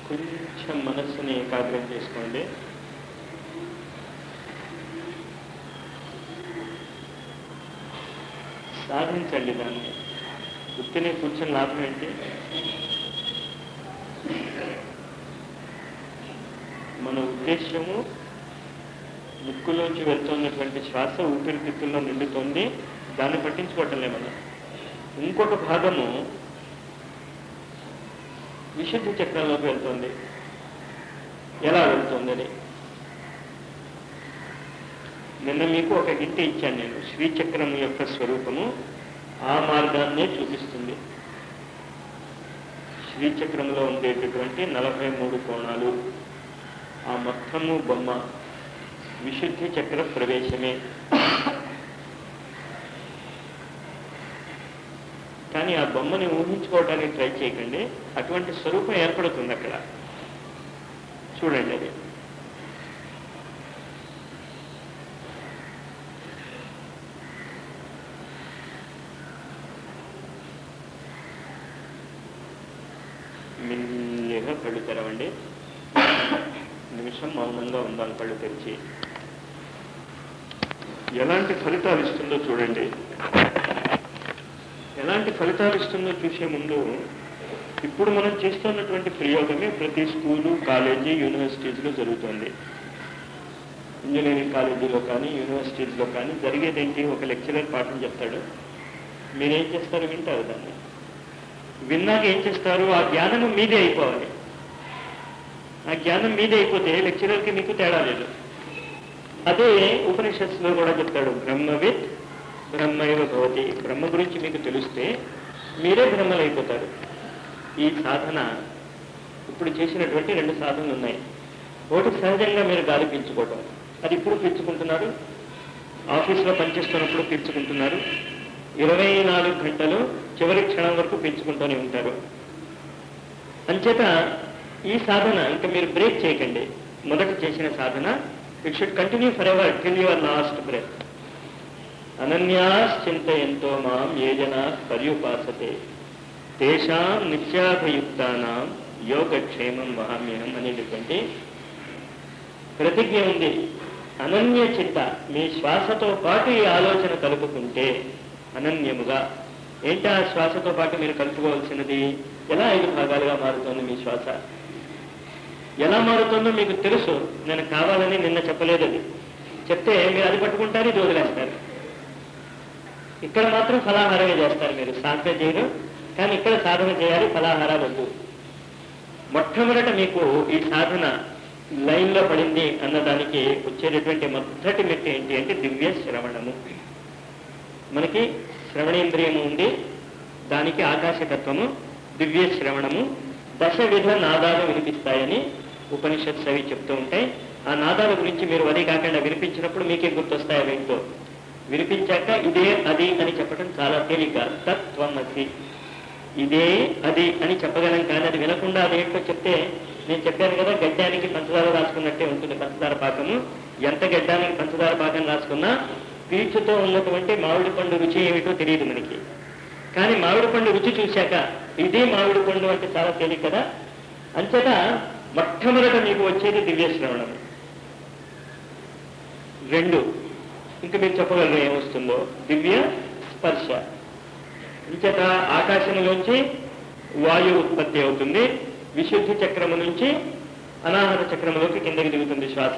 కొంచెం మనస్సుని ఏకాగ్రం చేసుకోండి. సాధించండి దాన్ని. గుర్తునే కూర్చొని లాభం ఏంటి? మన ఉద్దేశము ముక్కులోంచి వెళ్తున్నటువంటి శ్వాస ఊపిరితిత్తుల్లో నిండుతోంది, దాన్ని పట్టించుకోవటం లేమన్నా. ఇంకొక భాగము విశుద్ధి చక్రంలోకి వెళ్తుంది. ఎలా వెళ్తుందని నిన్న మీకు ఒక హింట్ ఇచ్చాను నేను. శ్రీచక్రం యొక్క స్వరూపము ఆ మార్గాన్నే చూపిస్తుంది. శ్రీచక్రంలో ఉండేటటువంటి నలభై మూడు కోణాలు, ఆ మొత్తము బొమ్మ విశుద్ధి చక్ర ప్రవేశమే. కానీ ఆ బొమ్మని ఊహించుకోవడానికి ట్రై చేయకండి, అటువంటి స్వరూపం ఏర్పడుతుంది అక్కడ. చూడండి అది. మెల్లిగా కళ్ళు తెరవండి. నిమిషం మౌనంగా ఉండాలి కళ్ళు తెరిచి. ఎలాంటి ఫలితాలు ఇస్తుందో చూడండి. ఎలాంటి ఫలితాలు ఇస్తుందో చూసే ముందు ఇప్పుడు మనం చేస్తున్నటువంటి ప్రయోగమే ప్రతి స్కూలు, కాలేజీ, యూనివర్సిటీస్లో జరుగుతుంది. ఇంజనీరింగ్ కాలేజీలో కానీ యూనివర్సిటీస్లో కానీ జరిగేది ఏంటి? ఒక లెక్చరర్ పాఠం చెప్తాడు, మీరేం చేస్తారు? వింటారు. దాన్ని విన్నాక ఏం చేస్తారు? ఆ జ్ఞానము మీదే అయిపోవాలి. ఆ జ్ఞానం మీదే అయిపోతే లెక్చరర్కి మీకు తేడా లేదు. అదే ఉపనిషత్తులో కూడా చెప్తాడు, బ్రహ్మవిత్ బ్రహ్మైవ భవతి. బ్రహ్మ గురించి మీకు తెలిస్తే మీరే బ్రహ్మలు అయిపోతారు. ఈ సాధన ఇప్పుడు చేసినటువంటి రెండు సాధనలు ఉన్నాయి. ఒకటి సహజంగా మీరు గాలి పీల్చుకోవటం, అది ఇప్పుడు పీల్చుకుంటున్నారు. ఆఫీస్లో పనిచేస్తున్నప్పుడు పీల్చుకుంటున్నారు. ఇరవై నాలుగు గంటలు చివరి క్షణం వరకు పీల్చుకుంటూనే ఉంటారు. అంచేత ఈ సాధన ఇంకా మీరు బ్రేక్ చేయకండి. మొదట చేసిన సాధన it should continue forever till your last breath. అనన్యాశ్చింతయంతో మాం ఏ జనా పర్యుపాసతే తేషాం నిత్యాభియుక్తానాం యోగక్షేమం వహామ్యహం అనేటటువంటి ప్రతిజ్ఞ ఉంది. అనన్య చింత, మీ శ్వాసతో పాటు ఈ ఆలోచన కలుపుకుంటే అనన్యముగా. ఏంటి ఆ శ్వాసతో పాటు మీరు కలుపుకోవాల్సినది? ఎలా ఐదు భాగాలుగా మారుతోంది మీ శ్వాస? ఎలా మారుతుందో మీకు తెలుసు. నేను కావాలని నిన్న చెప్పలేదు. అది చెప్తే మీరు అది పట్టుకుంటారు, ఇది వదిలేస్తారు. ఇక్కడ మాత్రం ఫలాహారమే చేస్తారు. మీరు సాధన చేయరు, కానీ ఇక్కడ సాధన చేయాలి, ఫలాహారాలు వద్దు. మొట్టమొదట మీకు ఈ సాధన లైన్లో పడింది అన్నదానికి వచ్చేటటువంటి మొదటి మెట్టు ఏంటి అంటే దివ్య శ్రవణము. మనకి శ్రవణేంద్రియము ఉంది, దానికి ఆకాశతత్వము, దివ్య శ్రవణము. దశ విధ నాదాలు వినిపిస్తాయని ఉపనిషత్తు అవి చెప్తూ ఉంటాయి. ఆ నాదాల గురించి మీరు వరి కాకుండా వినిపించినప్పుడు మీకే గుర్తొస్తాయి. వీటితో వినిపించాక ఇదే అది అని చెప్పడం చాలా తేలిక. తత్వమసి, ఇదే అది అని చెప్పగలం. కానీ అది వినకుండా అదేంటో చెప్తే, నేను చెప్పాను కదా, గడ్డానికి పంచదార రాసుకున్నట్టే ఉంటుంది పంచదార పాకము. ఎంత గడ్డానికి పంచదార పాకం రాసుకున్నా పీచుతో ఉన్నటువంటి మామిడి పండు రుచి ఏమిటో తెలియదు మనకి. కానీ మామిడి పండు రుచి చూశాక ఇదే మామిడి పండు అంటే చాలా తేలిక కదా. అంచేత మొట్టమొదట మీకు వచ్చేది దివ్య శ్రవణం. రెండు, ఇంకా మీరు చెప్పగలరు ఏమొస్తుందో, దివ్య స్పర్శ. ఇంచేత ఆకాశంలోంచి వాయువు ఉత్పత్తి అవుతుంది. విశుద్ధి చక్రము నుంచి అనాహత చక్రములోకి కిందకి దిగుతుంది శ్వాస.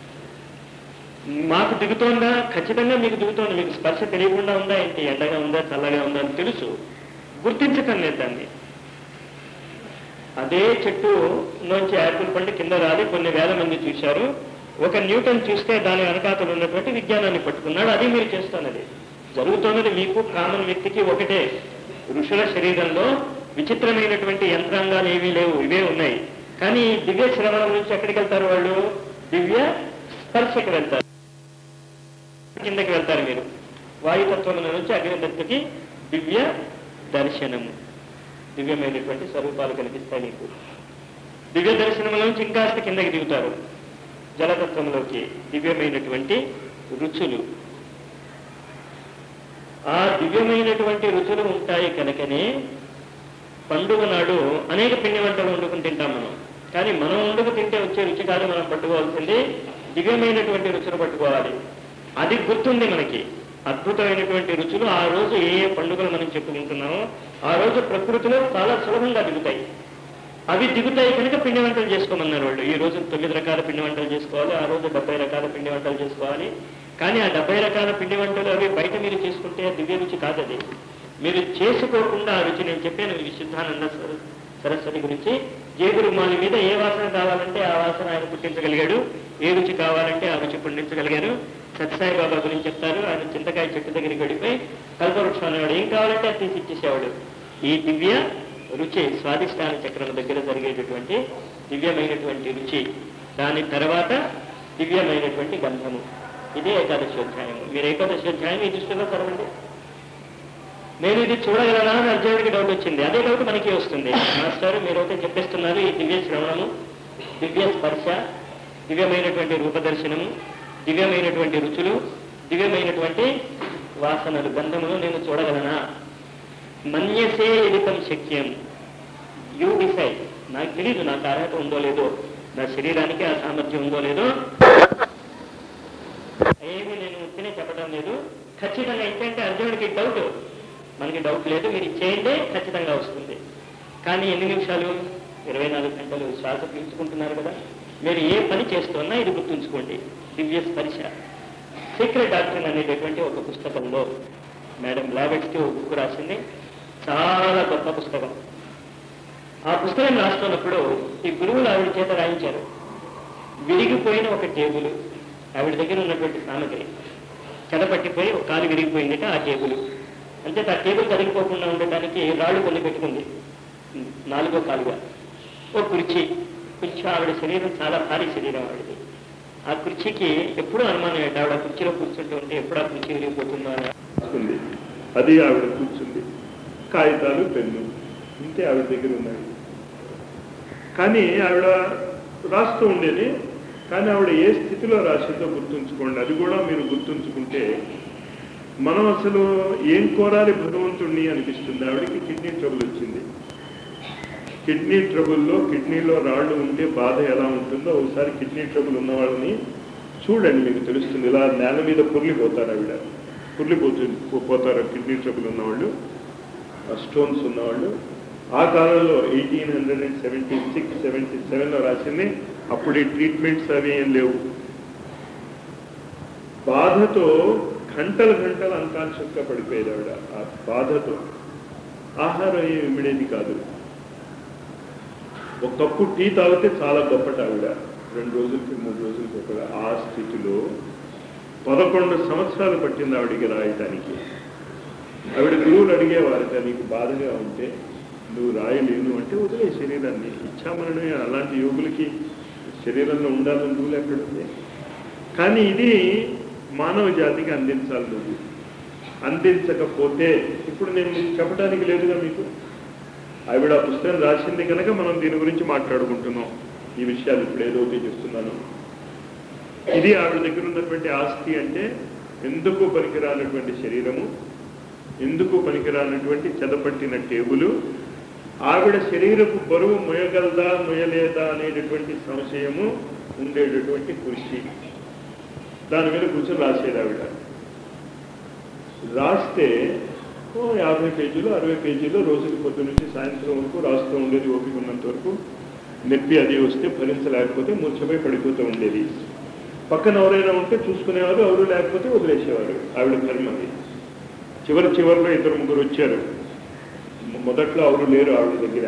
మాకు దిగుతోందా? ఖచ్చితంగా మీకు దిగుతోంది. మీకు స్పర్శ తెలియకుండా ఉందా ఏంటి? ఎండగా ఉందా, చల్లగా ఉందా అని తెలుసు, గుర్తించటం లేదు దాన్ని. అదే చెట్టు నుంచి యాపిల్ పండు కింద రాలి కొన్ని వేల మంది చూశారు. ఒక న్యూటన్ చూస్తే దాని వెనకాతలు ఉన్నటువంటి విజ్ఞానాన్ని పట్టుకున్నాడు. అది మీరు చేస్తున్నది. జరుగుతున్నది మీకు కామన్ వ్యక్తికి ఒకటే. ఋషుల శరీరంలో విచిత్రమైనటువంటి యంత్రాంగాలు ఏవీ లేవు, ఇవే ఉన్నాయి. కానీ దివ్య శ్రవణం నుంచి ఎక్కడికి వెళ్తారు వాళ్ళు? దివ్య స్పర్శకి వెళ్తారు, కిందకి వెళ్తారు. మీరు వాయుతత్వం నుంచి అగ్నితత్వకి దివ్య దర్శనము, దివ్యమైనటువంటి స్వరూపాలు కనిపిస్తాయి మీకు. దివ్య దర్శనంలో నుంచి ఇంకాస్త కిందకి దిగుతారు జలతత్వంలోకి, దివ్యమైనటువంటి రుచులు. ఆ దివ్యమైనటువంటి రుచులు ఉంటాయి కనుకనే పండుగ నాడు అనేక పిండి వంటలు వండుకుని తింటాం మనం. కానీ మనం వండుకు తింటే వచ్చే రుచి కాదు మనం పట్టుకోవాల్సింది, దివ్యమైనటువంటి రుచులు పట్టుకోవాలి. అది గుర్తుంది మనకి. అద్భుతమైనటువంటి రుచులు ఆ రోజు ఏ ఏ పండుగలు మనం చెప్పుకుంటున్నామో ఆ రోజు ప్రకృతిలో చాలా సులభంగా దిగుతాయి. అవి దిగుతాయి కనుక పిండి వంటలు చేసుకోమన్నారు వాళ్ళు. ఈ రోజు తొమ్మిది రకాల పిండి వంటలు చేసుకోవాలి, ఆ రోజు డెబ్బై రకాల పిండి వంటలు చేసుకోవాలి. కానీ ఆ డెబ్బై రకాల పిండి వంటలు అవి బయట మీరు చేసుకుంటే దివ్య రుచి కాదు. అది మీరు చేసుకోకుండా ఆ రుచి, నేను చెప్పాను విశుద్ధానంద సరస్వతి గురించి, జేబురు మాలి మీద ఏ వాసన కావాలంటే ఆ వాసన ఆయన పుట్టించగలిగాడు, ఏ రుచి కావాలంటే ఆ రుచి పుట్టించగలిగారు. సత్యసాయి బాబా గురించి చెప్తారు, ఆయన చింతకాయ చెట్టు దగ్గరికి గడిపోయి కల్పవృక్షం అనేవాడు, ఏం కావాలంటే అది తీసి ఇచ్చేసేవాడు. ఈ దివ్య రుచి స్వాదిష్టాన చక్రం దగ్గర జరిగేటటువంటి దివ్యమైనటువంటి రుచి. దాని తర్వాత దివ్యమైనటువంటి గంధము. ఇదే ఏకాదశోధ్యాయం. మీరు ఏకాదశోధ్యాయం ఈ దృష్టిలో చదవండి. నేను ఇది చూడగలనా అని అర్జునుడికి డౌట్ వచ్చింది. అదే డౌట్ మనకి వస్తుంది. మాస్టర్ మీరైతే చెప్పేస్తున్నారు ఈ దివ్య శ్రవణము, దివ్య స్పర్శ, దివ్యమైనటువంటి రూపదర్శనము, దివ్యమైనటువంటి రుచులు, దివ్యమైనటువంటి వాసనలు, గంధములు నేను చూడగలనా? మన్యసే ఎదితం శక్యం, యూ డిసైడ్. నాకు తెలీదు నాకు అర్హత ఉందో లేదో, నా శరీరానికి ఆ సామర్థ్యం ఉందో లేదో, ఏమి నేను తినే చెప్పడం లేదు. ఖచ్చితంగా ఏంటంటే అర్జునుడికి డౌట్, మనకి డౌట్ లేదు, మీరు ఇచ్చేయండి ఖచ్చితంగా వస్తుంది. కానీ ఎన్ని నిమిషాలు? ఇరవై నాలుగు గంటలు శ్వాస పీల్చుకుంటున్నారు కదా. మీరు ఏ పని చేస్తున్నా ఇది గుర్తుంచుకోండి. దివ్య స్పర్శ. సీక్రెట్ డాక్టర్ అనేటటువంటి ఒక పుస్తకంలో మేడం లాబెట్స్కి ఒక బుక్ రాసింది, చాలా గొప్ప పుస్తకం. ఆ పుస్తకం రాస్తున్నప్పుడు ఈ గురువులు ఆవిడ చేత రాయించారు. విరిగిపోయిన ఒక టేబుల్, ఆవిడ దగ్గర ఉన్నటువంటి సామగ్రి చెడపట్టిపోయి ఒక కాలు విరిగిపోయిందిట ఆ టేబుల్. అంటే ఆ టేబుల్ కదిలిపోకుండా ఉండటానికి రాళ్ళు కొన్ని పెట్టుకుంది నాలుగో కాలుగా. ఓ కుర్చీ, కొంచెం ఆవిడ శరీరం చాలా భారీ శరీరం ఆవిడది. ఆ కుర్చీకి ఎప్పుడూ అనుమానం ఏంటి, ఆవిడ కుర్చీలో కూర్చుంటూ ఉంటే ఎప్పుడు ఆ కుర్చీ విరిగిపోతుందో అని. అది ఆవిడ కూర్చుంది, కాగితాలు పెన్ను ఇంతే ఆవిడ దగ్గర ఉన్నాయి. కానీ ఆవిడ రాస్తూ ఉండేది. కానీ ఆవిడ ఏ స్థితిలో రాసిందో గుర్తుంచుకోండి. అది కూడా మీరు గుర్తుంచుకుంటే మనం అసలు ఏం కోరాలి భగవంతుణ్ణి అనిపిస్తుంది. ఆవిడకి కిడ్నీ ట్రబుల్ వచ్చింది. కిడ్నీ ట్రబుల్లో కిడ్నీలో రాళ్ళు ఉంటే బాధ ఎలా ఉంటుందో ఒకసారి కిడ్నీ ట్రబుల్ ఉన్న వాళ్ళని చూడండి, మీకు తెలుస్తుంది. ఇలా నేల మీద పొర్లిపోతారు, ఆవిడ పొర్లిపోతు పోతారు కిడ్నీ ట్రబుల్ ఉన్నవాళ్ళు, స్టోన్స్ ఉన్నవాళ్ళు. ఆ కాలంలో eighteen hundred and seventy six seventy సెవెన్లో రాసింది. అప్పుడు ఈ ట్రీట్మెంట్స్ అవి ఏం లేవు. బాధతో గంటలు గంటలు అన్కాన్షియస్గా పడిపోయేది ఆవిడ. ఆ బాధతో ఆహారం ఏమి ఇమిడేది కాదు. ఒక కప్పు టీ తాగితే చాలా గొప్పట ఆవిడ, రెండు రోజులకి మూడు రోజులకి ఒక. ఆ స్థితిలో పదకొండు సంవత్సరాలు పట్టింది ఆవిడికి రాయటానికి. ఆవిడ గురువులు అడిగేవారు, నీకు బాధగా ఉంటే నువ్వు రాయలేను అంటే వదిలే శరీరాన్ని. ఇచ్చామని అలాంటి యోగులకి శరీరంలో ఉండాలని రూలు ఎక్కడుంది? కానీ ఇది మానవ జాతికి అందించాలి. నువ్వు అందించకపోతే ఇప్పుడు నేను మీకు చెప్పడానికి లేదుగా మీకు. ఆవిడ పుస్తకం రాసింది కనుక మనం దీని గురించి మాట్లాడుకుంటున్నాం. ఈ విషయాలు ఇప్పుడు ఏదో ఒకటి చెప్తున్నాను. ఇది ఆవిడ దగ్గర ఉన్నటువంటి ఆస్తి. అంటే ఎందుకు పనికిరానటువంటి శరీరము, ఎందుకు పనికిరానటువంటి చెదపట్టిన టేబులు, ఆవిడ శరీరపు బరువు మొయగలదా మొయలేదా అనేటటువంటి సంశయము ఉండేటటువంటి కుర్చీ, దాని మీద కూర్చొని రాసేది ఆవిడ. రాస్తే ఓ యాభై పేజీలు అరవై పేజీలు రోజుకి పొద్దు నుంచి సాయంత్రం వరకు రాస్తూ ఉండేది. ఓపిక ఉన్నంత వరకు. నొప్పి అది వస్తే భరించలేకపోతే మూర్ఛపై పడిపోతూ ఉండేది. పక్కన ఎవరైనా ఉంటే చూసుకునేవారు, ఎవరు లేకపోతే వదిలేసేవారు. ఆవిడ ధర్మది. చివరి చివరిలో ఇద్దరు ముగ్గురు వచ్చారు. మొదట్లో ఎవరు లేరు ఆవిడ దగ్గర.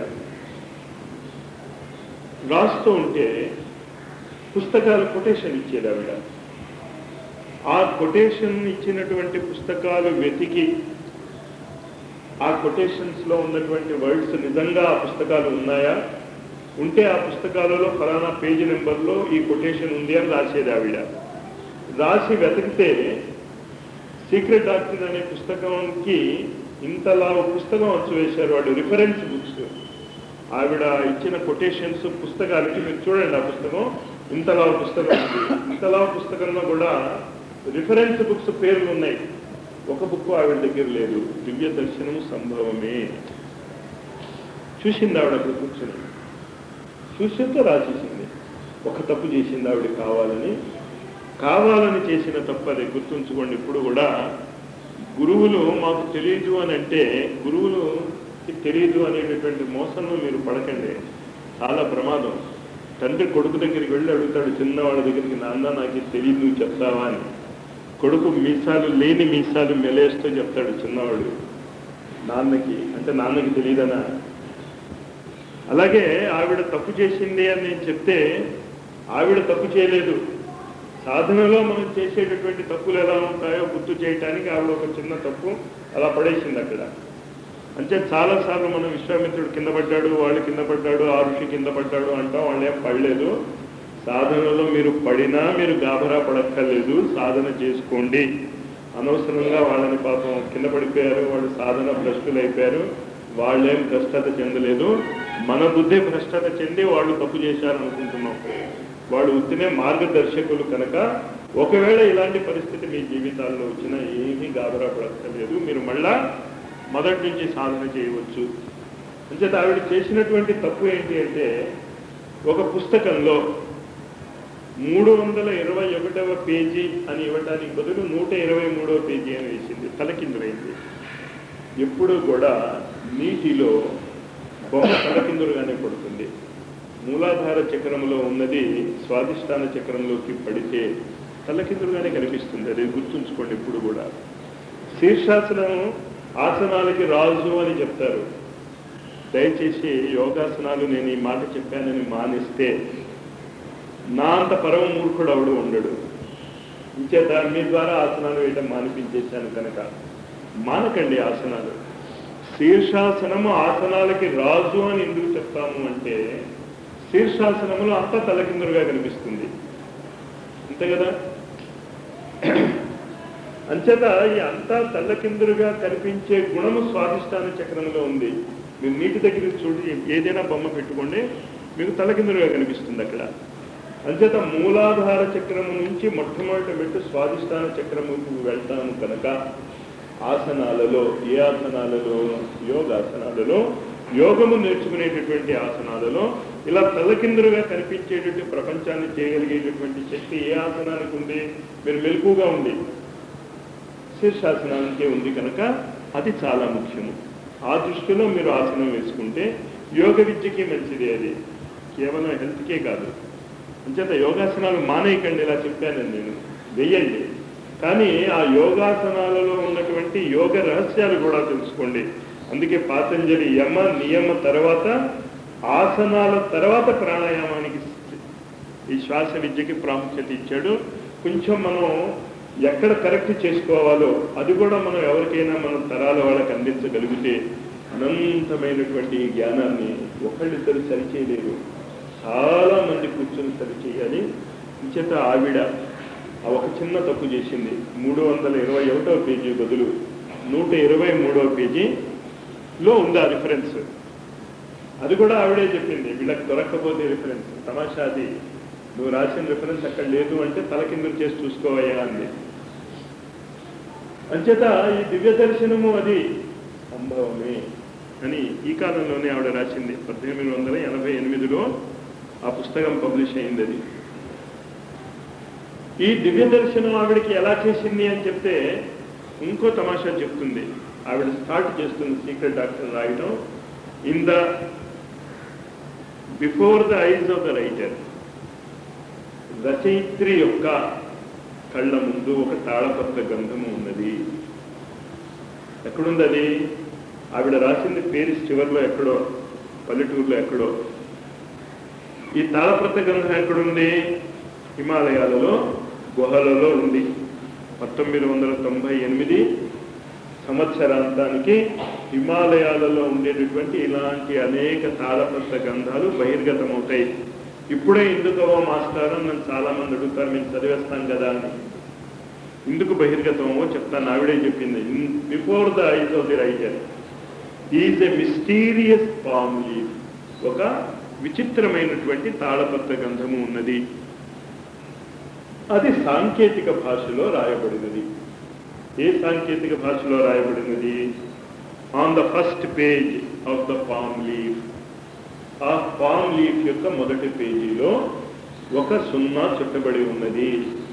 రాస్తూ ఉంటే పుస్తకాలు కొటేషన్ ఇచ్చేది ఆవిడ. ఆ కొటేషన్ ఇచ్చినటువంటి పుస్తకాలు వెతికి ఆ కొటేషన్స్లో ఉన్నటువంటి వర్డ్స్ నిజంగా ఆ పుస్తకాలు ఉన్నాయా, ఉంటే ఆ పుస్తకాలలో ఫలానా పేజీ నెంబర్లో ఈ కొటేషన్ ఉంది అని రాసేది ఆవిడ. రాసి వెతికితే సీక్రెట్ డాక్టర్ అనే పుస్తకంకి ఇంతలా పుస్తకం వచ్చి వేశారు వాళ్ళు. రిఫరెన్స్ బుక్స్ ఆవిడ ఇచ్చిన కొటేషన్స్ పుస్తకాలకి మీరు చూడండి. ఆ పుస్తకం ఇంతలా పుస్తకం ఉంది. ఇంతలా పుస్తకంలో కూడా రిఫరెన్స్ బుక్స్ పేర్లు ఉన్నాయి. ఒక బుక్ ఆవిడ దగ్గర లేదు. దివ్య దర్శనము సంభవమే చూసింది ఆవిడ అక్కడ కూర్చొని. చూసితో రాసేసింది. ఒక తప్పు చేసింది ఆవిడ కావాలని. కావాలని చేసిన తప్పు అది గుర్తుంచుకోండి. ఇప్పుడు కూడా గురువులు మాకు తెలియదు అని అంటే గురువులుకి తెలియదు అనేటటువంటి మోసంలో మీరు పడకండి, చాలా ప్రమాదం. తండ్రి కొడుకు దగ్గరికి వెళ్ళి అడుగుతాడు చిన్నవాళ్ళ దగ్గరికి, నాన్న నాకు తెలియదు నువ్వు చెప్తావా అని. కొడుకు మీసాలు లేని మీసాలు మెలేస్తూ చెప్తాడు చిన్నవాడు నాన్నకి, అంటే నాన్నకి తెలియదనా? అలాగే ఆవిడ తప్పు చేసింది అని నేను చెప్తే ఆవిడ తప్పు చేయలేదు. సాధనలో మనం చేసేటటువంటి తప్పులు ఎలా ఉంటాయో గుర్తు చేయటానికి ఆవిడ ఒక చిన్న తప్పు అలా పడేసింది అక్కడ. అంటే చాలాసార్లు మనం విశ్వామిత్రుడు కింద పడ్డాడు, వాళ్ళు కింద పడ్డాడు, ఆ ఋషి కింద పడ్డాడు అంటాం, వాళ్ళు ఏం పడలేదు. సాధనలో మీరు పడినా మీరు గాబరా పడక్కర్లేదు, సాధన చేసుకోండి. అనవసరంగా వాళ్ళని పాపం కింద పడిపోయారు, వాళ్ళు సాధన భ్రష్టులు అయిపోయారు, వాళ్ళేం భ్రష్టత చెందలేదు. మన బుద్ధి భ్రష్టత చెంది వాళ్ళు తప్పు చేశారనుకుంటున్నాం. వాళ్ళు ఉత్తినే మార్గదర్శకులు కనుక ఒకవేళ ఇలాంటి పరిస్థితి మీ జీవితాల్లో వచ్చినా ఏమీ గాబరా పడక్కర్లేదు, మీరు మళ్ళా మొదటి నుంచి సాధన చేయవచ్చు. అంచేత ఆవిడ చేసినటువంటి తప్పు ఏంటి అంటే ఒక పుస్తకంలో మూడు వందల ఇరవై ఒకటవ పేజీ అని ఇవ్వటానికి బదులు నూట ఇరవై మూడవ పేజీ అని వేసింది. తలకిందులైంది. ఎప్పుడూ కూడా నీటిలో బొమ్మ తలకిందులుగానే పడుతుంది. మూలాధార చక్రంలో ఉన్నది స్వాదిష్టాన చక్రంలోకి పడితే తలకిందులుగానే కనిపిస్తుంది. అది గుర్తుంచుకోండి. ఎప్పుడు కూడా శీర్షాసనం ఆసనాలకి రాజు అని చెప్తారు. దయచేసి యోగాసనాలు నేను ఈ మాట చెప్పానని మానేస్తే నా అంత పరమ మూర్ఖుడు అవడు ఉండడు. ఇంచేత మీ ద్వారా ఆసనాలు వేయటం మానిపించేశాను కనుక మానకండి ఆసనాలు. శీర్షాసనము ఆసనాలకి రాజు అని ఎందుకు చెప్తాము అంటే శీర్షాసనములో అంతా తలకిందులుగా కనిపిస్తుంది, అంతే కదా. అంచేత ఈ అంతా తల్లకిందులుగా కనిపించే గుణము స్వాదిష్టాన చక్రంలో ఉంది. మీరు నీటి దగ్గర చూడి ఏదైనా బొమ్మ పెట్టుకోండి, మీకు తలకిందులుగా కనిపిస్తుంది అక్కడ. అంచేత మూలాధార చక్రము నుంచి మొట్టమొదటి మెట్టు స్వాదిష్టాన చక్రముకు వెళ్తాము కనుక ఆసనాలలో, ఏ ఆసనాలలో? యోగాసనాలలో, యోగము నేర్చుకునేటటువంటి ఆసనాలలో ఇలా తలకిందులుగా కనిపించేటటువంటి ప్రపంచాన్ని చేయగలిగేటటువంటి శక్తి ఏ ఆసనానికి ఉంది? మీరు మెలకుగా ఉంది శీర్షాసనానికే ఉంది కనుక అది చాలా ముఖ్యము. ఆ దృష్టిలో మీరు ఆసనం వేసుకుంటే యోగ విద్యకి మంచిది. అది కేవలం హెల్త్కే కాదు. అంచేత యోగాసనాలు మానేయకండి, ఇలా చెప్పానండి నేను, వెయ్యండి. కానీ ఆ యోగాసనాలలో ఉన్నటువంటి యోగ రహస్యాలు కూడా తెలుసుకోండి. అందుకే పాతంజలి యమ నియమ తర్వాత ఆసనాల తర్వాత ప్రాణాయామానికి ఈ శ్వాస విద్యకి ప్రాముఖ్యత ఇచ్చాడు. కొంచెం మనం ఎక్కడ కరెక్ట్ చేసుకోవాలో అది కూడా మనం ఎవరికైనా మనం తరాల వాళ్ళకి అందించగలిగితే అనంతమైనటువంటి జ్ఞానాన్ని ఒకళ్ళిద్దరు సరిచేయలేరు, చాలా మంది కూర్చొని సరిచేయాలి. ఇంచేత ఆవిడ ఆ ఒక చిన్న తప్పు చేసింది. మూడు వందల ఇరవై ఒకటవ పేజీ బదులు నూట ఇరవై మూడవ పేజీలో ఉంది ఆ రిఫరెన్స్. అది కూడా ఆవిడే చెప్పింది, వీళ్ళకి దొరక్కపోతే రిఫరెన్స్. తమాషా అది, నువ్వు రాసిన రిఫరెన్స్ అక్కడ లేదు అంటే తలకిందులు చేసి చూసుకోవయ్యా అంది. అంచేత ఈ దివ్య దర్శనము అది సంభవమే అని ఈ కాలంలోనే ఆవిడ రాసింది. పద్దెనిమిది వందల ఎనభై ఎనిమిదిలో ఆ పుస్తకం పబ్లిష్ అయింది. అది ఈ దివ్య దర్శనం ఆవిడకి ఎలా చేసింది అని చెప్తే ఇంకో తమాషా చెప్తుంది. ఆవిడ స్టార్ట్ చేస్తుంది సీక్రెట్ డాక్టర్ రాయటం. In the before the eyes of the writer, రచయిత్రి యొక్క కళ్ళ ముందు ఒక తాళపత్ర గ్రంథము ఉన్నది. ఎక్కడుంది అది? ఆవిడ రాసింది పేరిస్ చివరిలో ఎక్కడో, పల్లెటూరులో ఎక్కడో. ఈ తాళపత్ర గ్రంథం ఎక్కడుంది? హిమాలయాలలో గుహలలో ఉంది. పంతొమ్మిది వందల తొంభై ఎనిమిది సంవత్సరాంతానికి హిమాలయాలలో ఉండేటటువంటి ఇలాంటి అనేక తాళపత్ర గ్రంథాలు బహిర్గతమవుతాయి. ఇప్పుడే ఎందుకో మాస్టర్ నన్ను చాలా మంది అడుగుతారు, మేము చదివేస్తాం కదా అని. ఎందుకు బహిర్గతమో చెప్తాను, ఆవిడే చెప్పింది. Before the eyes of the writer is a mysterious palm leaf, ఒక విచిత్రమైనటువంటి తాళపత్ర గ్రంథము ఉన్నది. అది సాంకేతిక భాషలో రాయబడినది. ఏ సాంకేతిక భాషలో రాయబడినది? On the first page of the palm leaf. ఆ పామ్ లీఫ్ యొక్క మొదటి పేజీలో ఒక సున్నా చుట్టబడి ఉన్నది.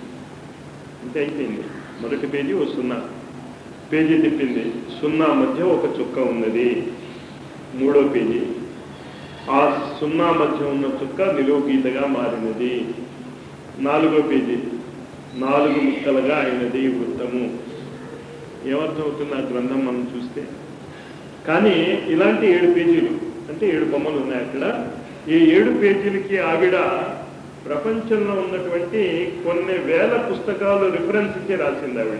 అంటే అయిపోయింది. మొదటి పేజీ ఒక సున్నా, పేజీ తిప్పింది, సున్నా మధ్య ఒక చుక్క ఉన్నది. మూడో పేజీ, ఆ సున్నా మధ్య ఉన్న చుక్క నిలువు గీతగా మారినది. నాలుగో పేజీ, నాలుగు ముక్కలుగా అయినది వృత్తము. ఏమర్థం అవుతుంది ఆ గ్రంథం మనం చూస్తే? కానీ ఇలాంటి ఏడు పేజీలు అంటే ఏడు బొమ్మలు ఉన్నాయి అక్కడ. ఈ ఏడు పేజీలకి ఆవిడ ప్రపంచంలో ఉన్నటువంటి కొన్ని వేల పుస్తకాలు రిఫరెన్స్ ఇచ్చి రాసింది ఆవిడ.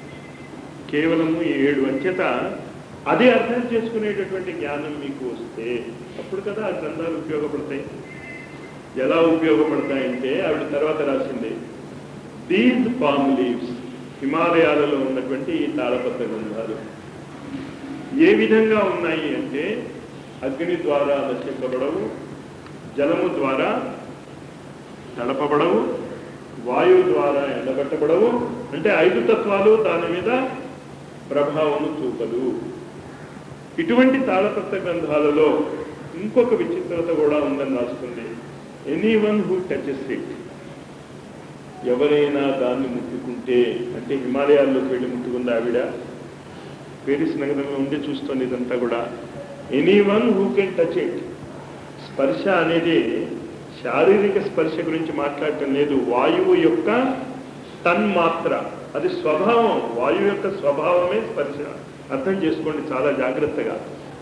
కేవలము ఈ ఏడు అంచేత అది అర్థం చేసుకునేటటువంటి జ్ఞానం మీకు వస్తే అప్పుడు కదా ఆ గ్రంథాలు ఉపయోగపడతాయి. ఎలా ఉపయోగపడతాయంటే ఆవిడ తర్వాత రాసింది, దీస్ పామ్ లీవ్స్, హిమాలయాలలో ఉన్నటువంటి ఈ తాళపత్ర గ్రంథాలు ఏ విధంగా ఉన్నాయి అంటే అగ్ని ద్వారా నశింపబడవు, జలము ద్వారా తడపబడవు, వాయువు ద్వారా ఎండబెట్టబడవు. అంటే ఐదు తత్వాలు దాని మీద ప్రభావము చూపదు. ఇటువంటి తాళపత్ర గ్రంథాలలో ఇంకొక విచిత్రత కూడా ఉందని రాస్తుంది. Anyone who touches it, ఎవరైనా దాన్ని ముట్టుకుంటే, అంటే హిమాలయాల్లోకి వెళ్ళి ముట్టుకుంది ఆవిడ, పేరిస్ నగరంలో ఉండి చూస్తుంది ఇదంతా కూడా. Anyone who can touch it. స్పర్శ అనేది శారీరక స్పర్శ గురించి మాట్లాడటం లేదు, వాయువు యొక్క తన్మాత్ర, అది స్వభావం. వాయువు యొక్క స్వభావమే స్పర్శ. అర్థం చేసుకోండి చాలా జాగ్రత్తగా.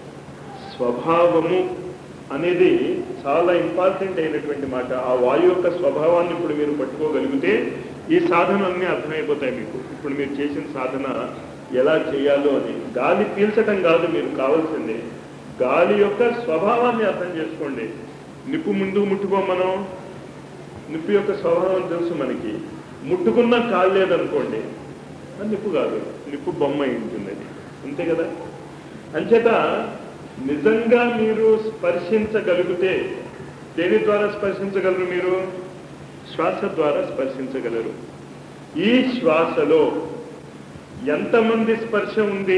స్వభావము అనేది చాలా ఇంపార్టెంట్ అయినటువంటి మాట. ఆ వాయువు యొక్క స్వభావాన్ని ఇప్పుడు మీరు పట్టుకోగలిగితే ఈ సాధనలన్నీ అర్థమైపోతాయి మీకు. ఇప్పుడు మీరు చేసిన సాధన ఎలా చేయాలో అని. గాలి పీల్చటం కాదు మీరు కావాల్సిందే, గాలి యొక్క స్వభావాన్ని అర్థం చేసుకోండి. నిప్పు ముందు ముట్టుకో, మనం నిప్పు యొక్క స్వభావం తెలుసు మనకి. ముట్టుకున్నా కాలేదనుకోండి, అది నిప్పు కాదు, నిప్పు బొమ్మ ఉంటుంది అది, అంతే కదా. అంచేత నిజంగా మీరు స్పర్శించగలిగితే దేని ద్వారా స్పర్శించగలరు? మీరు శ్వాస ద్వారా స్పర్శించగలరు. ఈ శ్వాసలో ఎంతమంది స్పర్శ ఉంది?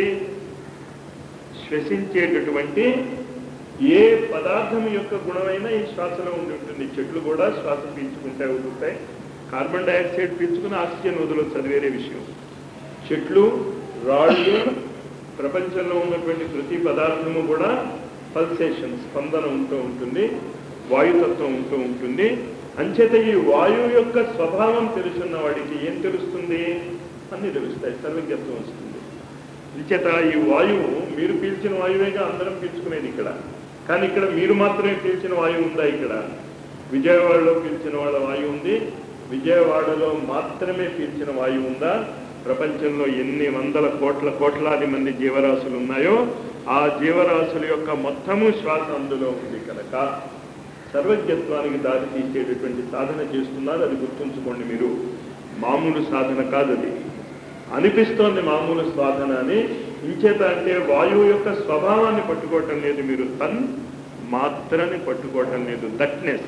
శ్వసించేటటువంటి ఏ పదార్థం యొక్క గుణమైనా ఈ శ్వాసలో ఉండి ఉంటుంది. చెట్లు కూడా శ్వాస పీల్చుకుంటే వదులుతాయి, కార్బన్ డైఆక్సైడ్ పీల్చుకుని ఆక్సిజన్ వదలొచ్చు, అది వేరే విషయం. చెట్లు, రాళ్ళు, ప్రపంచంలో ఉన్నటువంటి ప్రతి పదార్థము కూడా పల్సేషన్, స్పందన ఉంటూ ఉంటుంది, వాయుతత్వం ఉంటూ ఉంటుంది. అంచేత ఈ వాయువు యొక్క స్వభావం తెలుసున్న వాడికి ఏం తెలుస్తుంది? అన్నీ తెలుస్తాయి, సర్వజ్ఞత్వం వస్తుంది. అంచేత ఈ వాయువు మీరు పీల్చిన వాయువేగా అందరం పీల్చుకునేది ఇక్కడ. కానీ ఇక్కడ మీరు మాత్రమే పీల్చిన వాయువు ఉందా? ఇక్కడ విజయవాడలో పీల్చిన వాళ్ళ వాయువు ఉంది, విజయవాడలో మాత్రమే పీల్చిన వాయువు ఉందా? ప్రపంచంలో ఎన్ని వందల కోట్ల కోట్లాది మంది జీవరాశులు ఉన్నాయో ఆ జీవరాశుల యొక్క మొత్తము శ్వాస అందులో ఉంది కనుక సర్వజ్ఞత్వానికి దారి తీసేటటువంటి సాధన చేస్తున్నారు. అది గుర్తుంచుకోండి మీరు. మామూలు సాధన కాదు అది. అనిపిస్తోంది మామూలు సాధన అని. ఇంచేత అంటే వాయువు యొక్క స్వభావాన్ని పట్టుకోవటం లేదు మీరు, తన్ మాత్రని పట్టుకోవటం లేదు, దట్నెస్.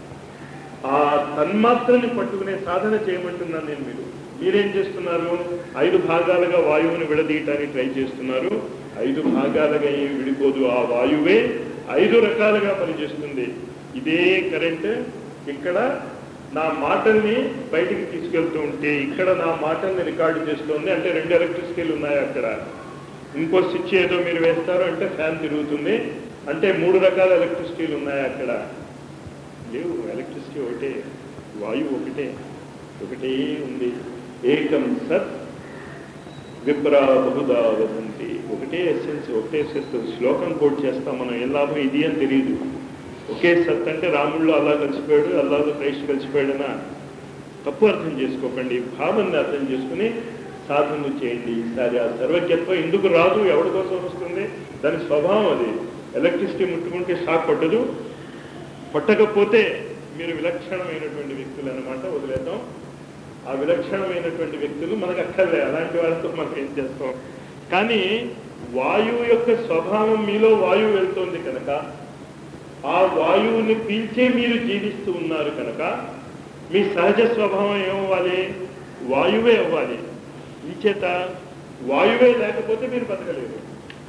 ఆ తన్మాత్రని పట్టుకునే సాధన చేయమంటున్నాను నేను. మీరు మీరేం చేస్తున్నారు? ఐదు భాగాలుగా వాయువుని విడదీయటానికి ట్రై చేస్తున్నారు. ఐదు భాగాలుగా ఏమి విడిపోదు, ఆ వాయువే ఐదు రకాలుగా పనిచేస్తుంది. ఇదే కరెంట్ ఇక్కడ నా మాటల్ని బయటికి తీసుకెళ్తూ ఉంటే ఇక్కడ నా మాటల్ని రికార్డు చేస్తుంది. అంటే రెండు ఎలక్ట్రిసిటీలు ఉన్నాయి అక్కడ. ఇంకో స్విచ్ ఏదో మీరు వేస్తారు అంటే ఫ్యాన్ తిరుగుతుంది. అంటే మూడు రకాల ఎలక్ట్రిసిటీలు ఉన్నాయి అక్కడ. లేవు, ఎలక్ట్రిసిటీ ఒకటే, వాయువు ఒకటే, ఒకటే ఉంది. ఏకం సత్ విప్రా బహుదా వదంతి. ఒకటే ఎస్సెన్స్, ఒకటే సత్. శ్లోకం కోట్ చేస్తాం మనం, ఏం లాభం ఇది అని తెలియదు. ఒకే సత్ అంటే రాముళ్ళు అలా కలిసిపోయాడు, అల్లాహ్ క్రైస్ట్ కలిసిపోయాడనా? తప్పు అర్థం చేసుకోకండి. భావాన్ని అర్థం చేసుకుని సాధన చేయండి. ఈసారి ఆ సర్వజ్ఞత్వం ఎందుకు రాదు, ఎవరి కోసం వస్తుంది? దాని స్వభావం అది. ఎలక్ట్రిసిటీ ముట్టుకుంటే షాక్ పట్టదు, పట్టకపోతే మీరు విలక్షణమైనటువంటి వ్యక్తులు అన్నమాట. వదిలేద్దాం. ఆ విలక్షణమైనటువంటి వ్యక్తులు మనకు అక్కర్లే, అలాంటి వాళ్ళతో మనం ఏం చేస్తాం. కానీ వాయువు యొక్క స్వభావం మీలో వాయువు వెళ్తోంది కనుక ఆ వాయువుని పీల్చే మీరు జీవిస్తూ ఉన్నారు కనుక మీ సహజ స్వభావం ఏమవ్వాలి? వాయువే అవ్వాలి. ఈ చేత వాయువే లేకపోతే మీరు బతకలేరు.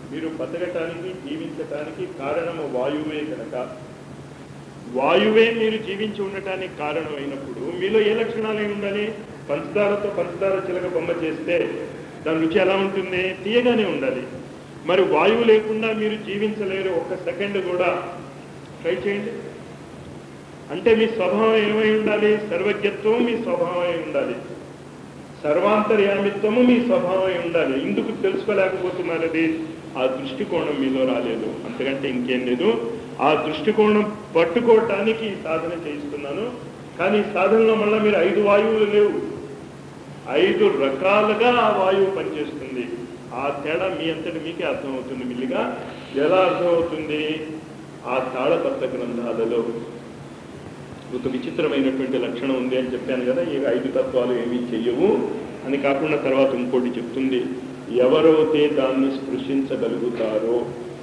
మీరు బతకటానికి జీవించటానికి కారణము వాయువే కనుక వాయువే మీరు జీవించి ఉండటానికి కారణమైనప్పుడు మీలో ఏ లక్షణాలు ఏమి ఉండాలి? పంచదారతో పంచదార చిలక బొమ్మ చేస్తే దాని రుచి ఎలా ఉంటుంది? తీయగానే ఉండాలి. మరి వాయువు లేకుండా మీరు జీవించలేరు ఒక్క సెకండ్ కూడా. ట్రై చేయండి. అంటే మీ స్వభావం ఏమై ఉండాలి? సర్వజ్ఞత్వం మీ స్వభావమై ఉండాలి, సర్వాంతర్యామిత్వము మీ స్వభావమై ఉండాలి. ఎందుకు తెలుసుకోలేకపోతున్నారు? అది ఆ దృష్టికోణం మీలో రాలేదు, అంతకంటే ఇంకేం లేదు. ఆ దృష్టికోణం పట్టుకోవటానికి సాధన చేయిస్తున్నాను. కానీ ఈ సాధనలో మళ్ళీ మీరు ఐదు వాయువులు లేవు, ఐదు రకాలుగా ఆ వాయువు పనిచేస్తుంది. ఆ తేడా మీ అంతటి మీకే అర్థమవుతుంది. మిల్లిగా ఎలా అర్థమవుతుంది? ఆ తాళపత్ర గ్రంథాలలో ఒక విచిత్రమైనటువంటి లక్షణం ఉంది అని చెప్పాను కదా. ఈ ఐదు తత్వాలు ఏమీ చెయ్యవు అని కాకుండా తర్వాత ఇంకోటి చెప్తుంది. ఎవరైతే దాన్ని స్పృశించగలుగుతారో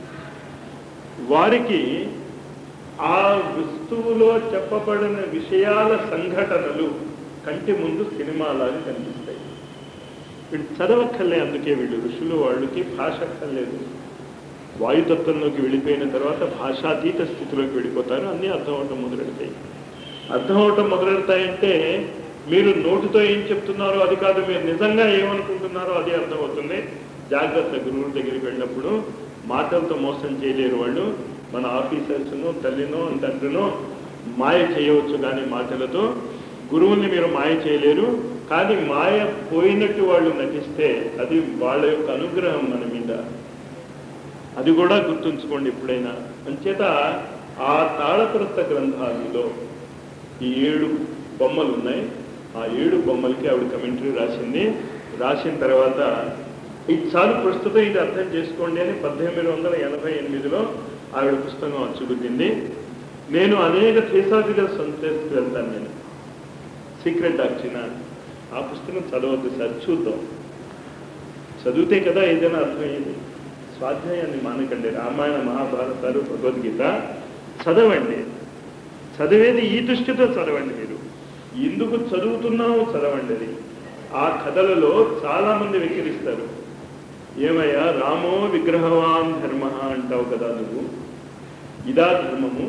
వారికి ఆ వస్తువులో చెప్పబడిన విషయాల సంఘటనలు కంటి ముందు సినిమాలాగా కనిపిస్తాయి. వీళ్ళు చదవక్కర్లే, అందుకే వీళ్ళు ఋషులు వాళ్ళకి భాష అక్కర్లేదు. వాయుతత్వంలోకి వెళ్ళిపోయిన తర్వాత భాషాతీత స్థితిలోకి వెళ్ళిపోతారు. అన్నీ అర్థం అవటం మొదలెడతాయి. అర్థం అవటం మొదలెడతాయంటే మీరు నోటితో ఏం చెప్తున్నారో అది కాదు, మీరు నిజంగా ఏమనుకుంటున్నారో అది అర్థమవుతుంది. జాగ్రత్త. గురువుల దగ్గరికి వెళ్ళినప్పుడు మాటలతో మోసం చేయలేరు వాళ్ళు. మన ఆఫీసర్స్ను, తల్లినో తండ్రినో మాయ చేయవచ్చు, కానీ మాటలతో గురువుల్ని మీరు మాయ చేయలేరు. కానీ మాయ పోయినట్టు వాళ్ళు నటిస్తే అది వాళ్ళ యొక్క అనుగ్రహం మన మీద. అది కూడా గుర్తుంచుకోండి ఎప్పుడైనా. అంచేత ఆ తాళపత్ర గ్రంథాలలో ఈ ఏడు బొమ్మలు ఉన్నాయి. ఆ ఏడు బొమ్మలకి ఆవిడ కమెంటరీ రాసింది. రాసిన తర్వాత ఇది చాలు, ప్రస్తుతం ఇది అర్థం చేసుకోండి అని పద్దెనిమిది వందల ఎనభై ఎనిమిదిలో ఆవిడ పుస్తకం అచ్చుగుద్దింది. నేను అనేక థియోసాఫికల్ సంస్థకి వెళ్తాను. నేను సీక్రెట్ డాక్ట్రిన్ ఆ పుస్తకం చదవద్దు సార్, చూద్దాం. చదివితే కదా ఏదైనా అర్థమయ్యేది. స్వాధ్యాయాన్ని మానకండి. రామాయణ మహాభారతాలు భగవద్గీత చదవండి. చదివేది ఈ దృష్టితో చదవండి. మీరు ఎందుకు చదువుతున్నామో చదవండి. అది ఆ కథలలో చాలా మంది వెక్కిరిస్తారు. ఏమయ్యా రామో విగ్రహవాన్ ధర్మ అంటావు కదా నువ్వు, ఇదా ధర్మము?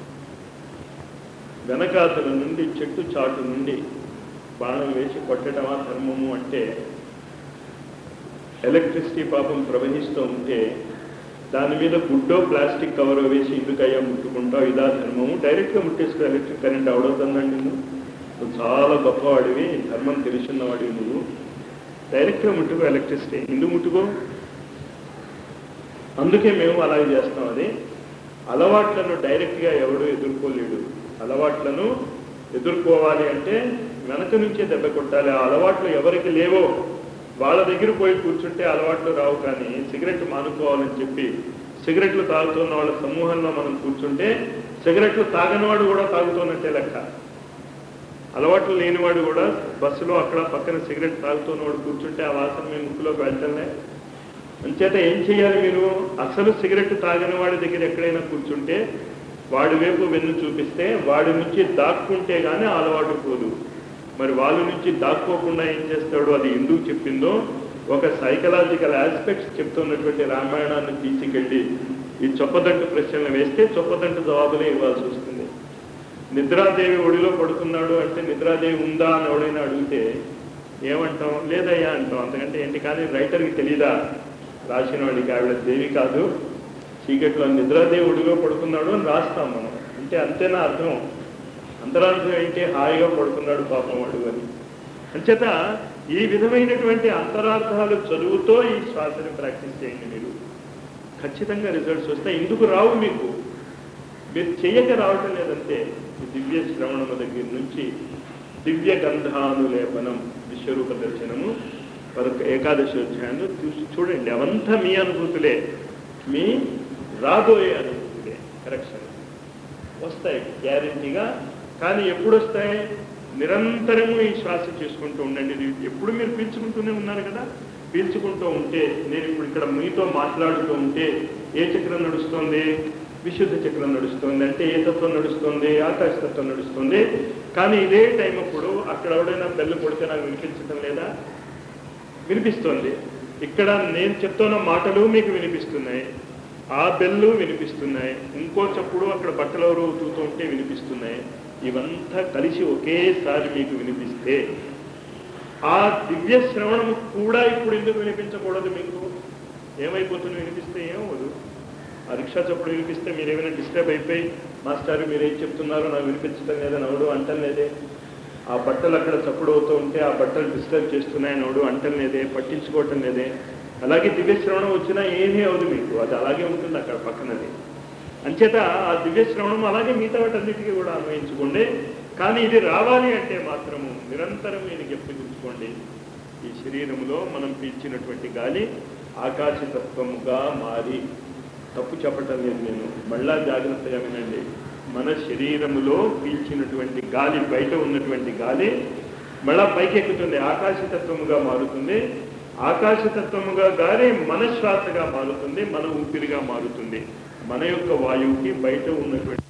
వెనకాతల నుండి చెట్టు చాటు నుండి బాణం వేసి కొట్టడమా ధర్మము అంటే, ఎలక్ట్రిసిటీ పాపం ప్రవహిస్తూ ఉంటే దాని మీద గుడ్డో ప్లాస్టిక్ కవర్ వేసి ఎందుకయ్యా ముట్టుకుంటావు, ఇదా ధర్మము? డైరెక్ట్గా ముట్టేసుకో, ఎలక్ట్రిక్ కరెంట్ అవడవుతుందండి. నువ్వు నువ్వు చాలా గొప్పవాడివి, ధర్మం తెలుసున్నవాడివి, నువ్వు డైరెక్ట్గా ముట్టుకో ఎలక్ట్రిసిటీ. ఎందుకు ముట్టుకో? అందుకే మేము అలాగే చేస్తాం. అది అలవాట్లను డైరెక్ట్గా ఎవడు ఎదుర్కోలేడు. అలవాట్లను ఎదుర్కోవాలి అంటే వెనక నుంచే దెబ్బ కొట్టాలి. ఆ అలవాట్లు ఎవరికి లేవో వాళ్ళ దగ్గర పోయి కూర్చుంటే అలవాట్లు రావు. కానీ సిగరెట్ మానుకోవాలని చెప్పి సిగరెట్లు తాగుతున్న వాళ్ళ సమూహంలో మనం కూర్చుంటే సిగరెట్లు తాగనివాడు కూడా తాగుతున్నట్టే లెక్క. అలవాట్లు లేనివాడు కూడా బస్సులో అక్కడ పక్కన సిగరెట్ తాగుతున్నవాడు కూర్చుంటే ఆ వాసన మీ ముక్కులోకి వెళ్తలే. అంచేత ఏం చేయాలి మీరు? అసలు సిగరెట్ తాగని వాడి దగ్గర ఎక్కడైనా కూర్చుంటే వాడి వైపు వెన్ను చూపిస్తే వాడి నుంచి దాక్కుంటే కానీ అలవాటు పోదు. మరి వాళ్ళ నుంచి దాక్కోకుండా ఏం చేస్తాడో అది ఎందుకు చెప్పిందో ఒక సైకలాజికల్ ఆస్పెక్ట్స్ చెప్తున్నటువంటి రామాయణాన్ని తీసుకెళ్ళి ఈ చొప్పదంటు ప్రశ్నలు వేస్తే చొప్పదంటు జవాబులే ఇవ్వాల్సి వస్తుంది. నిద్రాదేవి ఒడిలో పడుకున్నాడు అంటే నిద్రాదేవి ఉందా అని ఎవడైనా అడిగితే ఏమంటాం? లేదయ్యా అంటాం. అంతకంటే ఏంటి? కానీ రైటర్కి తెలీదా? రాసిన వాడికి ఆవిడ దేవి కాదు, చీకట్లో నిద్రాదేవి ఒడిలో పడుకున్నాడు అని రాస్తాం మనం. అంటే అంతేనా అర్థం? అంతరార్థం ఏంటి? హాయిగా పడుకున్నాడు పాపం వాడు అని. అంచేత ఈ విధమైనటువంటి అంతరార్థాలు చదువుతో ఈ శ్వాసని ప్రాక్టీస్ చేయండి. మీరు ఖచ్చితంగా రిజల్ట్స్ వస్తాయి. ఎందుకు రావు మీకు? మీరు చెయ్యక రావటం లేదంటే దివ్య శ్రవణము దగ్గర నుంచి దివ్య గంధానులేపనం, విశ్వరూప దర్శనము, పదకొ ఏకాదశి అధ్యాయంలో చూసి చూడండి. అవంతా మీ అనుభూతులే, మీ రాబోయే అనుభూతులే. కరెక్షన్ వస్తాయి గ్యారెంటీగా. కానీ ఎప్పుడు వస్తాయి? నిరంతరము ఈ శ్వాస చేసుకుంటూ ఉండండి. ఎప్పుడు మీరు పీల్చుకుంటూనే ఉన్నారు కదా. పీల్చుకుంటూ ఉంటే, నేను ఇప్పుడు ఇక్కడ మీతో మాట్లాడుతూ ఉంటే ఏ చక్రం నడుస్తుంది? విశుద్ధ చక్రం నడుస్తుంది. అంటే ఏ తత్వం నడుస్తుంది? ఆకాశ తత్వం నడుస్తుంది. కానీ ఇదే టైం అప్పుడు అక్కడ ఎవడైనా బెల్లు కొడితే నాకు వినిపించడం లేదా? వినిపిస్తుంది. ఇక్కడ నేను చెప్తున్న మాటలు మీకు వినిపిస్తున్నాయి, ఆ బెల్లు వినిపిస్తున్నాయి, ఇంకో చప్పుడు అక్కడ బట్టలు ఎవరు ఉతుకుతూ ఉంటే వినిపిస్తున్నాయి. ఇవంతా కలిసి ఒకేసారి మీకు వినిపిస్తే ఆ దివ్య శ్రవణము కూడా ఇప్పుడు ఎందుకు వినిపించకూడదు? మీకు ఏమైపోతుంది? వినిపిస్తే ఏమవుదు? ఆ రిక్షా చప్పుడు వినిపిస్తే మీరు ఏమైనా డిస్టర్బ్ అయిపోయి మాస్టర్ మీరు ఏం చెప్తున్నారో నాకు వినిపించడం లేదని ఎవడు అంటలేదే. ఆ బట్టలు అక్కడ చప్పుడు అవుతూ ఉంటే ఆ బట్టలు డిస్టర్బ్ చేస్తున్నాయని ఎవడు అంటలేదే, పట్టించుకోవటం లేదే. అలాగే దివ్య శ్రవణం వచ్చినా ఏమీ అవదు మీకు, అది అలాగే ఉంటుంది అక్కడ పక్కనది. అంచేత ఆ దివ్య శ్రవణం అలాగే మిగతా వాటన్నిటికీ కూడా అన్వయించుకోండి. కానీ ఇది రావాలి అంటే మాత్రము నిరంతరం మీరు జ్ఞప్తించుకోండి, ఈ శరీరంలో మనం పీల్చినటువంటి గాలి ఆకాశతత్వముగా మారి, తప్పు చెప్పటం లేదు నేను, మళ్ళా జాగ్రత్తగా వినండి, మన శరీరములో పీల్చినటువంటి గాలి, బయట ఉన్నటువంటి గాలి మళ్ళా పైకి ఎక్కుతుంది, ఆకాశతత్వముగా మారుతుంది. ఆకాశతత్వముగా గాలి మన శ్వాసగా మారుతుంది, మన ఊపిరిగా మారుతుంది. మన యొక్క వాయువుకి బయట ఉన్నటువంటి